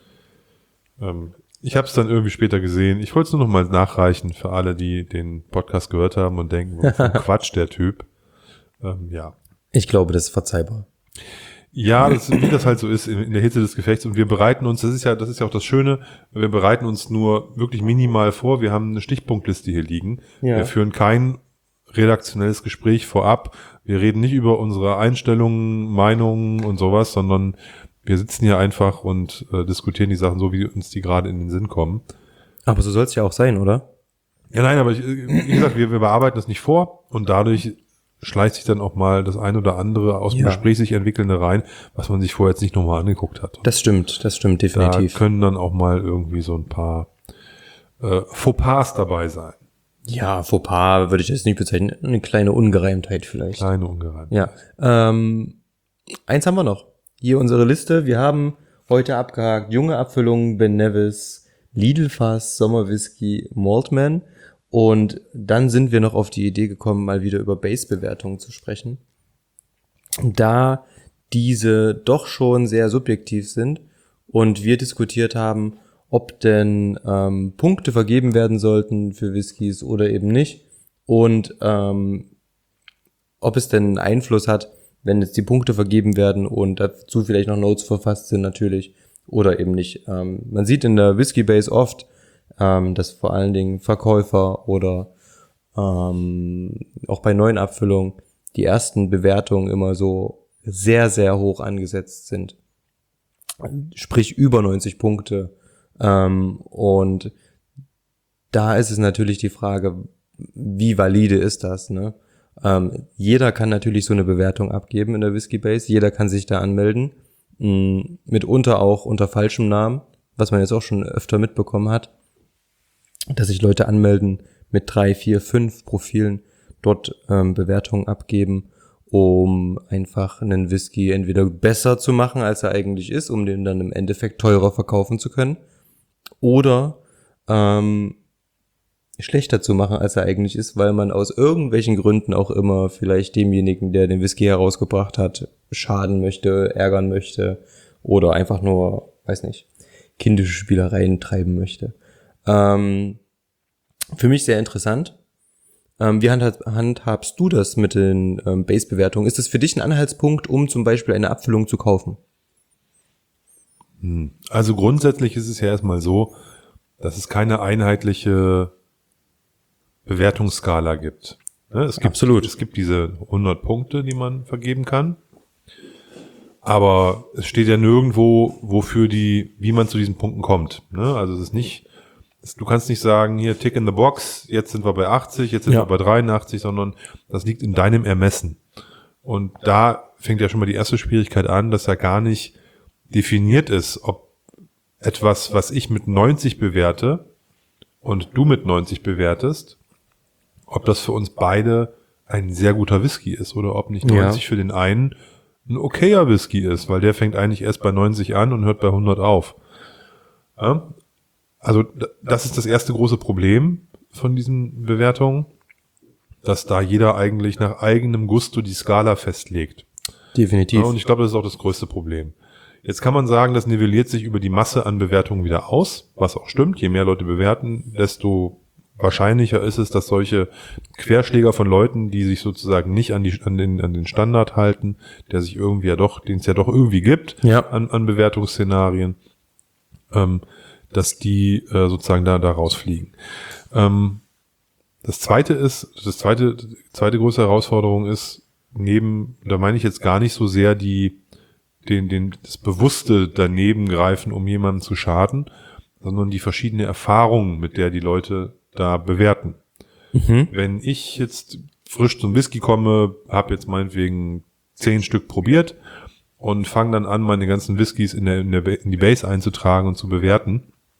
S1: Ähm, ich habe es dann irgendwie später gesehen. Ich wollte es nur noch mal nachreichen für alle, die den Podcast gehört haben und denken, was für ein Quatsch der Typ. Ähm, ja.
S2: Ich glaube, das ist verzeihbar.
S1: Ja, das, wie das halt so ist in, in der Hitze des Gefechts. Und wir bereiten uns, das ist ja, das ist ja auch das Schöne, wir bereiten uns nur wirklich minimal vor. Wir haben eine Stichpunktliste hier liegen.
S2: Ja.
S1: Wir führen kein redaktionelles Gespräch vorab. Wir reden nicht über unsere Einstellungen, Meinungen und sowas, sondern wir sitzen hier einfach und äh, diskutieren die Sachen so, wie uns die gerade in den Sinn kommen.
S2: Aber so soll es ja auch sein, oder?
S1: Ja, nein, aber ich, wie gesagt, wir, wir bearbeiten das nicht vor und dadurch schleicht sich dann auch mal das ein oder andere aus dem
S2: Ja.
S1: Gespräch sich entwickelnde rein, was man sich vorher jetzt nicht nochmal angeguckt hat. Und
S2: Das stimmt, das stimmt
S1: da
S2: definitiv.
S1: können dann auch mal irgendwie so ein paar äh, Fauxpas dabei sein.
S2: Ja, Fauxpas würde ich jetzt nicht bezeichnen. Eine kleine Ungereimtheit vielleicht.
S1: Kleine Ungereimtheit.
S2: Ja. Ähm, eins haben wir noch. Hier unsere Liste. Wir haben heute abgehakt junge Abfüllungen, Ben Nevis, Lidl-Fass, Sommerwhisky, Maltman. Und dann sind wir noch auf die Idee gekommen, mal wieder über Base-Bewertungen zu sprechen. Da diese doch schon sehr subjektiv sind und wir diskutiert haben, ob denn ähm, Punkte vergeben werden sollten für Whiskys oder eben nicht und ähm, ob es denn einen Einfluss hat, wenn jetzt die Punkte vergeben werden und dazu vielleicht noch Notes verfasst sind natürlich oder eben nicht. Ähm, man sieht in der Whisky Base oft, ähm, dass vor allen Dingen Verkäufer oder ähm, auch bei neuen Abfüllungen die ersten Bewertungen immer so sehr, sehr hoch angesetzt sind. Sprich über neunzig Punkte. Ähm, und da ist es natürlich die Frage, wie valide ist das, ne? Ähm, jeder kann natürlich so eine Bewertung abgeben in der Whisky Base, jeder kann sich da anmelden, mh, mitunter auch unter falschem Namen, was man jetzt auch schon öfter mitbekommen hat, dass sich Leute anmelden mit drei, vier, fünf Profilen, dort ähm, Bewertungen abgeben, um einfach einen Whisky entweder besser zu machen, als er eigentlich ist, um den dann im Endeffekt teurer verkaufen zu können, oder ähm, schlechter zu machen, als er eigentlich ist, weil man aus irgendwelchen Gründen auch immer vielleicht demjenigen, der den Whisky herausgebracht hat, schaden möchte, ärgern möchte oder einfach nur, weiß nicht, kindische Spielereien treiben möchte. Ähm, für mich sehr interessant. Ähm, wie handhab, handhabst du das mit den ähm, Base-Bewertungen? Ist das für dich ein Anhaltspunkt, um zum Beispiel eine Abfüllung zu kaufen?
S1: Also grundsätzlich ist es ja erstmal so, dass es keine einheitliche Bewertungsskala gibt. Ne, es gibt
S2: Absolut.
S1: Es gibt diese hundert Punkte, die man vergeben kann. Aber es steht ja nirgendwo, wofür die, wie man zu diesen Punkten kommt. Ne? Also es ist nicht, es, du kannst nicht sagen, hier Tick in the Box, jetzt sind wir bei achtzig, jetzt sind
S2: Ja.
S1: wir bei dreiundachtzig, sondern das liegt in deinem Ermessen. Und da fängt ja schon mal die erste Schwierigkeit an, dass ja gar nicht definiert ist, ob etwas, was ich mit neunzig bewerte und du mit neunzig bewertest, ob das für uns beide ein sehr guter Whisky ist oder ob nicht
S2: Ja.
S1: neunzig für den einen ein okayer Whisky ist, weil der fängt eigentlich erst bei neunzig an und hört bei hundert auf. Ja? also das ist das erste große Problem von diesen Bewertungen, dass da jeder eigentlich nach eigenem Gusto die Skala festlegt.
S2: Definitiv.
S1: Ja, und ich glaube, das ist auch das größte Problem. Jetzt kann man sagen, das nivelliert sich über die Masse an Bewertungen wieder aus, was auch stimmt. Je mehr Leute bewerten, desto wahrscheinlicher ist es, dass solche Querschläger von Leuten, die sich sozusagen nicht an die an den an den Standard halten, der sich irgendwie ja doch, den es ja doch irgendwie gibt,
S2: ja.
S1: an, an Bewertungsszenarien, ähm, dass die äh, sozusagen da da rausfliegen. Ähm, das zweite ist, das zweite zweite große Herausforderung ist, neben, da meine ich jetzt gar nicht so sehr die den den das bewusste Danebengreifen, um jemandem zu schaden, sondern die verschiedene Erfahrungen, mit der die Leute da bewerten.
S2: Mhm.
S1: Wenn ich jetzt frisch zum Whisky komme, habe jetzt meinetwegen zehn Stück probiert und fange dann an, meine ganzen Whiskys in, der, in, der, in die Base einzutragen und zu bewerten.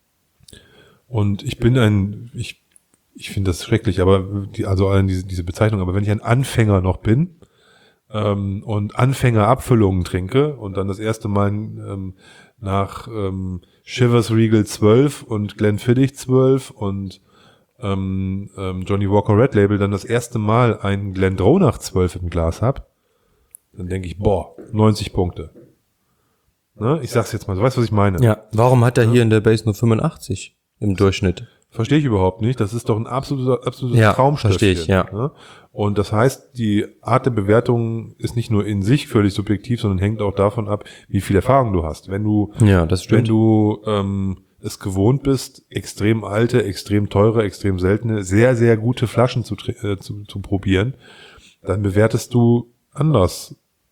S1: Und ich bin ein, ich, ich finde das schrecklich, aber die, also diese, diese Bezeichnung, aber wenn ich ein Anfänger noch bin ähm, und Anfängerabfüllungen trinke und dann das erste Mal ähm, nach ähm, Chivas Regal zwölf und Glenfiddich zwölf und ähm, ähm, Johnny Walker Red Label dann das erste Mal einen Glendronach zwölf im Glas hab, dann denke ich, boah, neunzig Punkte. Ne? Ich sag's jetzt mal, du weißt, was ich meine.
S2: Ja, warum hat er ja. hier in der Base nur fünfundachtzig im Durchschnitt?
S1: Verstehe ich überhaupt nicht. Das ist doch ein absoluter, absolutes
S2: ja,
S1: Traumstöffchen.
S2: Verstehe ich, ja.
S1: Ne? Und das heißt, die Art der Bewertung ist nicht nur in sich völlig subjektiv, sondern hängt auch davon ab, wie viel Erfahrung du hast. Wenn du,
S2: ja, das stimmt.
S1: wenn du ähm, es gewohnt bist, extrem alte, extrem teure, extrem seltene, sehr, sehr gute Flaschen zu, äh, zu, zu probieren, dann bewertest du anders.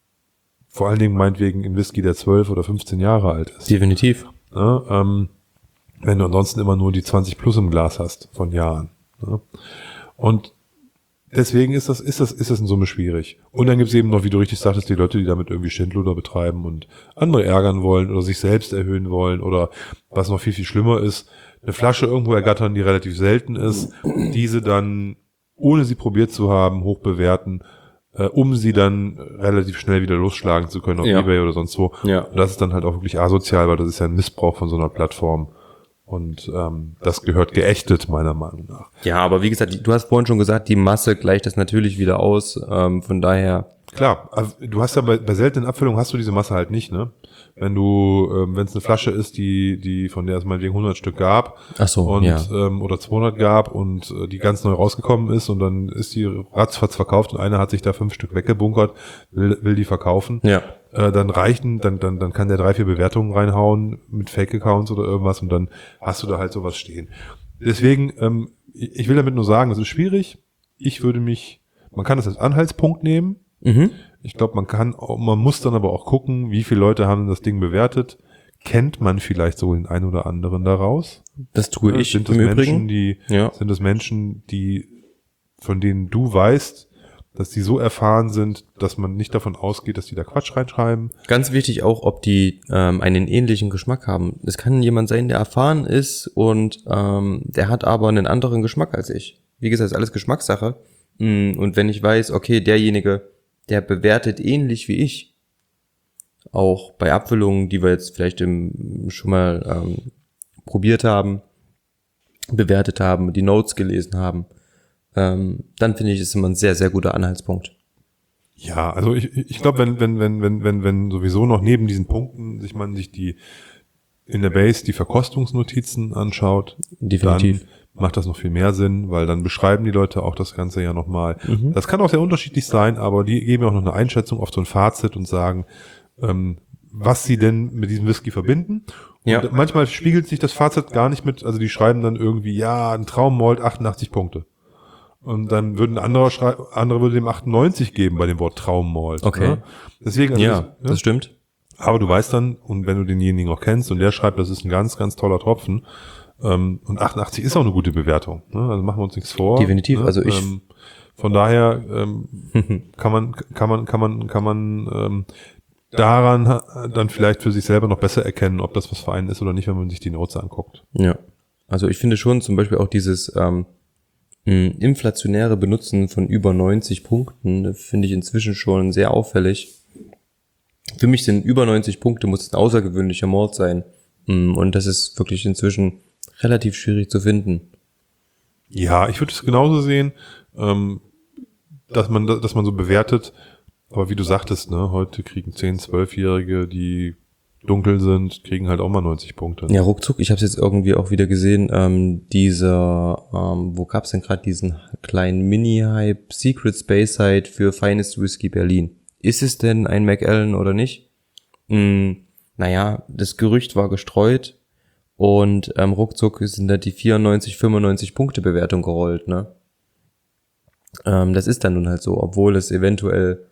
S1: Vor allen Dingen meinetwegen in Whisky, der zwölf oder fünfzehn Jahre alt ist.
S2: Definitiv.
S1: Ja, ähm, wenn du ansonsten immer nur die zwanzig plus im Glas hast von Jahren. Ja. Und deswegen ist das, ist das, ist das in Summe schwierig. Und dann gibt es eben noch, wie du richtig sagtest, die Leute, die damit irgendwie Schindluder betreiben und andere ärgern wollen oder sich selbst erhöhen wollen oder was noch viel, viel schlimmer ist, eine Flasche irgendwo ergattern, die relativ selten ist, diese dann, ohne sie probiert zu haben, hoch bewerten, äh, um sie dann relativ schnell wieder losschlagen zu können auf
S2: ja.
S1: eBay oder sonst wo.
S2: Ja.
S1: Und das ist dann halt auch wirklich asozial, weil das ist ja ein Missbrauch von so einer Plattform. Und ähm, das gehört geächtet, meiner Meinung nach.
S2: Ja, aber wie gesagt, du hast vorhin schon gesagt, die Masse gleicht das natürlich wieder aus. Ähm, von daher...
S1: Klar, also du hast ja bei, bei seltenen Abfüllungen hast du diese Masse halt nicht, ne? Wenn du, ähm, wenn es eine Flasche ist, die die von der es meinetwegen hundert Stück gab,
S2: ach so,
S1: und
S2: ja.
S1: ähm, oder zweihundert gab und äh, die ganz neu rausgekommen ist und dann ist die ratzfatz verkauft und einer hat sich da fünf Stück weggebunkert, will will die verkaufen.
S2: Ja.
S1: Äh, dann reichen, dann dann dann kann der drei vier Bewertungen reinhauen mit Fake-Accounts oder irgendwas und dann hast du da halt sowas stehen. Deswegen, ähm, ich will damit nur sagen, es ist schwierig. Ich würde mich, man kann das als Anhaltspunkt nehmen.
S2: Mhm.
S1: Ich glaube, man kann, man muss dann aber auch gucken, wie viele Leute haben das Ding bewertet. Kennt man vielleicht so den einen oder anderen daraus?
S2: Das tue
S1: ja,
S2: ich
S1: sind es
S2: im
S1: Menschen,
S2: Übrigen.
S1: die,
S2: ja.
S1: sind es Menschen, die, von denen du weißt, dass die so erfahren sind, dass man nicht davon ausgeht, dass die da Quatsch reinschreiben.
S2: Ganz wichtig auch, ob die ähm, einen ähnlichen Geschmack haben. Es kann jemand sein, der erfahren ist und ähm, der hat aber einen anderen Geschmack als ich. Wie gesagt, ist alles Geschmackssache. Und wenn ich weiß, okay, derjenige, der bewertet ähnlich wie ich, auch bei Abfüllungen, die wir jetzt vielleicht im, schon mal ähm, probiert haben, bewertet haben, die Notes gelesen haben, ähm, dann finde ich, ist immer ein sehr, sehr guter Anhaltspunkt.
S1: Ja, also ich, ich glaube, wenn, wenn, wenn, wenn, wenn, wenn sowieso noch neben diesen Punkten sich man sich die in der Base die Verkostungsnotizen anschaut,
S2: definitiv,
S1: dann macht das noch viel mehr Sinn, weil dann beschreiben die Leute auch das Ganze ja nochmal. Mhm. Das kann auch sehr unterschiedlich sein, aber die geben auch noch eine Einschätzung auf so ein Fazit und sagen, ähm, was sie denn mit diesem Whisky verbinden.
S2: Ja.
S1: Und manchmal spiegelt sich das Fazit gar nicht mit, also die schreiben dann irgendwie, ja, ein Traummalt achtundachtzig Punkte. Und dann würden andere schrei- andere würde dem achtundneunzig geben bei dem Wort Traummalt.
S2: Okay.
S1: Ne? Deswegen, also
S2: ja,
S1: das, ne?
S2: das stimmt.
S1: Aber du weißt dann, und wenn du denjenigen auch kennst und der schreibt, das ist ein ganz, ganz toller Tropfen, ähm, und achtundachtzig ist auch eine gute Bewertung, ne? Also machen wir uns nichts vor.
S2: Definitiv,
S1: ne?
S2: also ich...
S1: Ähm, von daher ähm, kann man, kann man, kann man, kann man ähm, daran ha- dann vielleicht für sich selber noch besser erkennen, ob das was für einen ist oder nicht, wenn man sich die Notes anguckt.
S2: Ja, also ich finde schon zum Beispiel auch dieses ähm, inflationäre Benutzen von über neunzig Punkten, finde ich inzwischen schon sehr auffällig. Für mich sind über neunzig Punkte, muss ein außergewöhnlicher Malt sein. Und das ist wirklich inzwischen relativ schwierig zu finden.
S1: Ja, ich würde es genauso sehen, ähm, dass man, dass man so bewertet, aber wie du sagtest, ne, heute kriegen zehn-, zwölfjährige, die dunkel sind, kriegen halt auch mal neunzig Punkte.
S2: Ja, ruckzuck, ich habe es jetzt irgendwie auch wieder gesehen, ähm, dieser, ähm, wo gab's denn gerade diesen kleinen Mini-Hype, Secret Space Side für Finest Whisky Berlin. Ist es denn ein Macallan oder nicht? Hm, naja, das Gerücht war gestreut und ähm, ruckzuck sind da die vierundneunzig, fünfundneunzig Punkte Bewertung gerollt, ne? Ähm, das ist dann nun halt so, obwohl es eventuell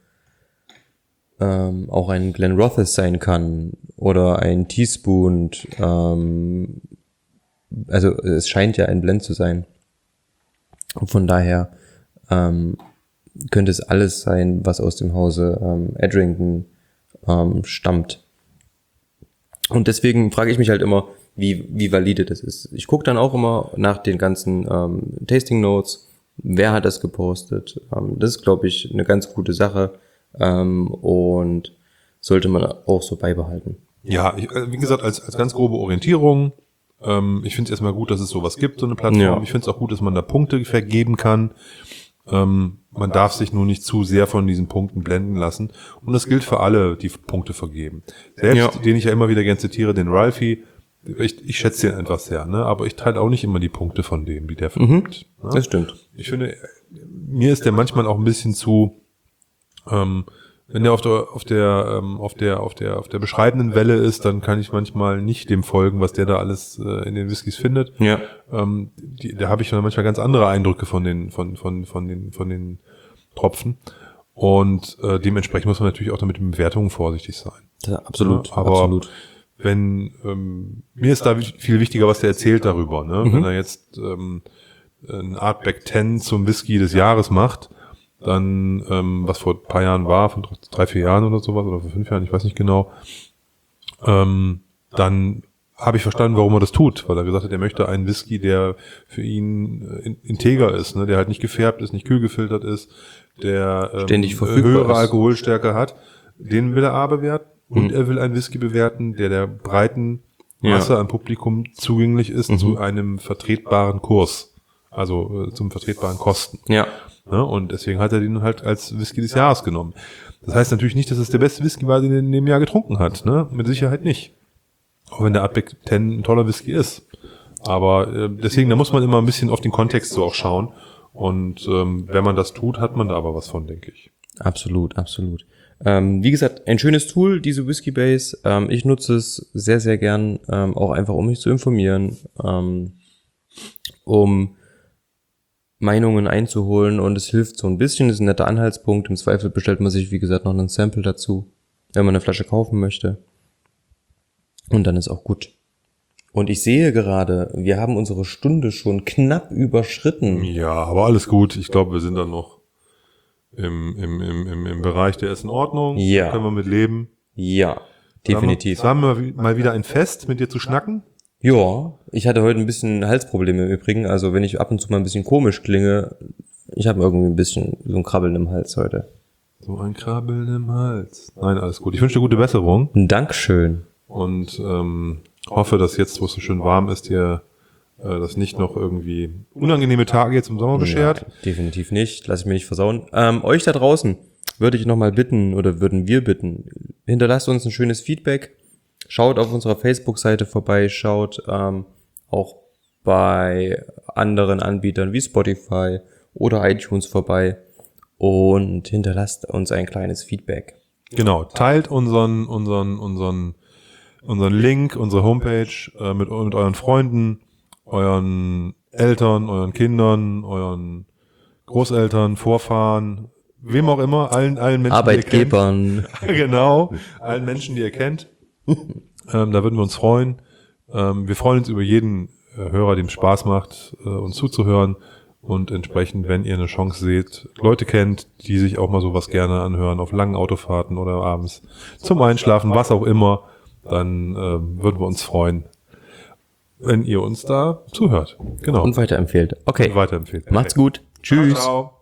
S2: ähm, auch ein Glen Rothes sein kann oder ein Teaspoon, ähm, also es scheint ja ein Blend zu sein. Und von daher ähm, könnte es alles sein, was aus dem Hause ähm, Edrington ähm, stammt. Und deswegen frage ich mich halt immer, wie wie valide das ist. Ich gucke dann auch immer nach den ganzen ähm, Tasting Notes, wer hat das gepostet. Ähm, das ist, glaube ich, eine ganz gute Sache. Ähm, und sollte man auch so beibehalten.
S1: Ja, ich, wie gesagt, als, als ganz grobe Orientierung, ähm, ich finde es erstmal gut, dass es sowas gibt, so eine Plattform. Ja. Ich finde es auch gut, dass man da Punkte vergeben kann. Ähm, man darf sich nur nicht zu sehr von diesen Punkten blenden lassen. Und das gilt für alle, die Punkte vergeben. Selbst, ja. den ich ja immer wieder gern zitiere, den Ralphie, ich, ich schätze den etwas sehr, ne? Aber ich teile auch nicht immer die Punkte von dem, die der vergibt.
S2: Mhm, ne? Das stimmt.
S1: Ich finde, mir ist der manchmal auch ein bisschen zu, ähm, wenn der auf der auf der ähm, auf der auf der auf der beschreibenden Welle ist, dann kann ich manchmal nicht dem folgen, was der da alles äh, in den Whiskys findet.
S2: Ja.
S1: Ähm, die, da habe ich dann manchmal ganz andere Eindrücke von den von von von den von den Tropfen und äh, dementsprechend muss man natürlich auch damit mit Bewertungen vorsichtig sein.
S2: Ja, absolut.
S1: Ja, aber
S2: absolut.
S1: wenn ähm, mir ist da viel wichtiger, was der erzählt darüber. Ne? Mhm. Wenn er jetzt ähm, ein Artback zehn zum Whisky des Jahres macht, dann, ähm, was vor ein paar Jahren war, von drei, vier Jahren oder sowas, oder vor fünf Jahren, ich weiß nicht genau, ähm, dann habe ich verstanden, warum er das tut, weil er gesagt hat, er möchte einen Whisky, der für ihn in, integer ist, ne, der halt nicht gefärbt ist, nicht kühl gefiltert ist, der ähm,
S2: ständig verfügbar
S1: höhere
S2: ist.
S1: Alkoholstärke hat, den will er A bewerten und mhm. er will einen Whisky bewerten, der der breiten Masse ja. an Publikum zugänglich ist mhm. zu einem vertretbaren Kurs, also äh, zum vertretbaren Kosten.
S2: Ja.
S1: Ne? Und deswegen hat er den halt als Whisky des Jahres genommen. Das heißt natürlich nicht, dass es der beste Whisky war, den er in dem Jahr getrunken hat. Ne? Mit Sicherheit nicht. Auch wenn der Artback zehn ein toller Whisky ist. Aber äh, deswegen, da muss man immer ein bisschen auf den Kontext so auch schauen. Und ähm, wenn man das tut, hat man da aber was von, denke ich.
S2: Absolut, absolut. Ähm, wie gesagt, ein schönes Tool, diese Whisky Base. Ähm, ich nutze es sehr, sehr gern, ähm, auch einfach um mich zu informieren, ähm, um Meinungen einzuholen, und es hilft so ein bisschen, das ist ein netter Anhaltspunkt. Im Zweifel bestellt man sich, wie gesagt, noch einen Sample dazu, wenn man eine Flasche kaufen möchte. Und dann ist auch gut. Und ich sehe gerade, wir haben unsere Stunde schon knapp überschritten.
S1: Ja, aber alles gut. Ich glaube, wir sind dann noch im, im, im, im, im Bereich, der ist in Ordnung.
S2: Ja.
S1: Da können wir mit leben.
S2: Ja, definitiv.
S1: Es war mal wieder ein Fest, mit dir zu schnacken.
S2: Ja, ich hatte heute ein bisschen Halsprobleme im Übrigen. Also wenn ich ab und zu mal ein bisschen komisch klinge, ich habe irgendwie ein bisschen so ein Krabbeln im Hals heute.
S1: So ein Krabbeln im Hals. Nein, alles gut. Ich wünsche dir gute Besserung.
S2: Dankeschön.
S1: Und ähm, hoffe, dass jetzt, wo es so schön warm ist, dir äh, das nicht noch irgendwie unangenehme Tage jetzt im Sommer beschert.
S2: Ja, definitiv nicht. Lass ich mir nicht versauen. Ähm, euch da draußen würde ich nochmal bitten, oder würden wir bitten, hinterlasst uns ein schönes Feedback. Schaut auf unserer Facebook-Seite vorbei, schaut ähm, auch bei anderen Anbietern wie Spotify oder iTunes vorbei und hinterlasst uns ein kleines Feedback.
S1: Genau, teilt unseren unseren unseren unseren Link, unsere Homepage äh, mit, mit euren Freunden, euren Eltern, euren Kindern, euren Großeltern, Vorfahren, wem auch immer, allen allen Menschen,
S2: Arbeitgebern.
S1: Die ihr kennt. Genau, allen Menschen, die ihr kennt. ähm, da würden wir uns freuen. Ähm, wir freuen uns über jeden äh, Hörer, dem Spaß macht, äh, uns zuzuhören. Und entsprechend, wenn ihr eine Chance seht, Leute kennt, die sich auch mal sowas gerne anhören, auf langen Autofahrten oder abends zum Einschlafen, was auch immer, dann ähm, würden wir uns freuen, wenn ihr uns da zuhört. Genau.
S2: Und weiterempfehlt. Okay.
S1: Und weiterempfehlt.
S2: Macht's gut. Tschüss. Ciao, ciao.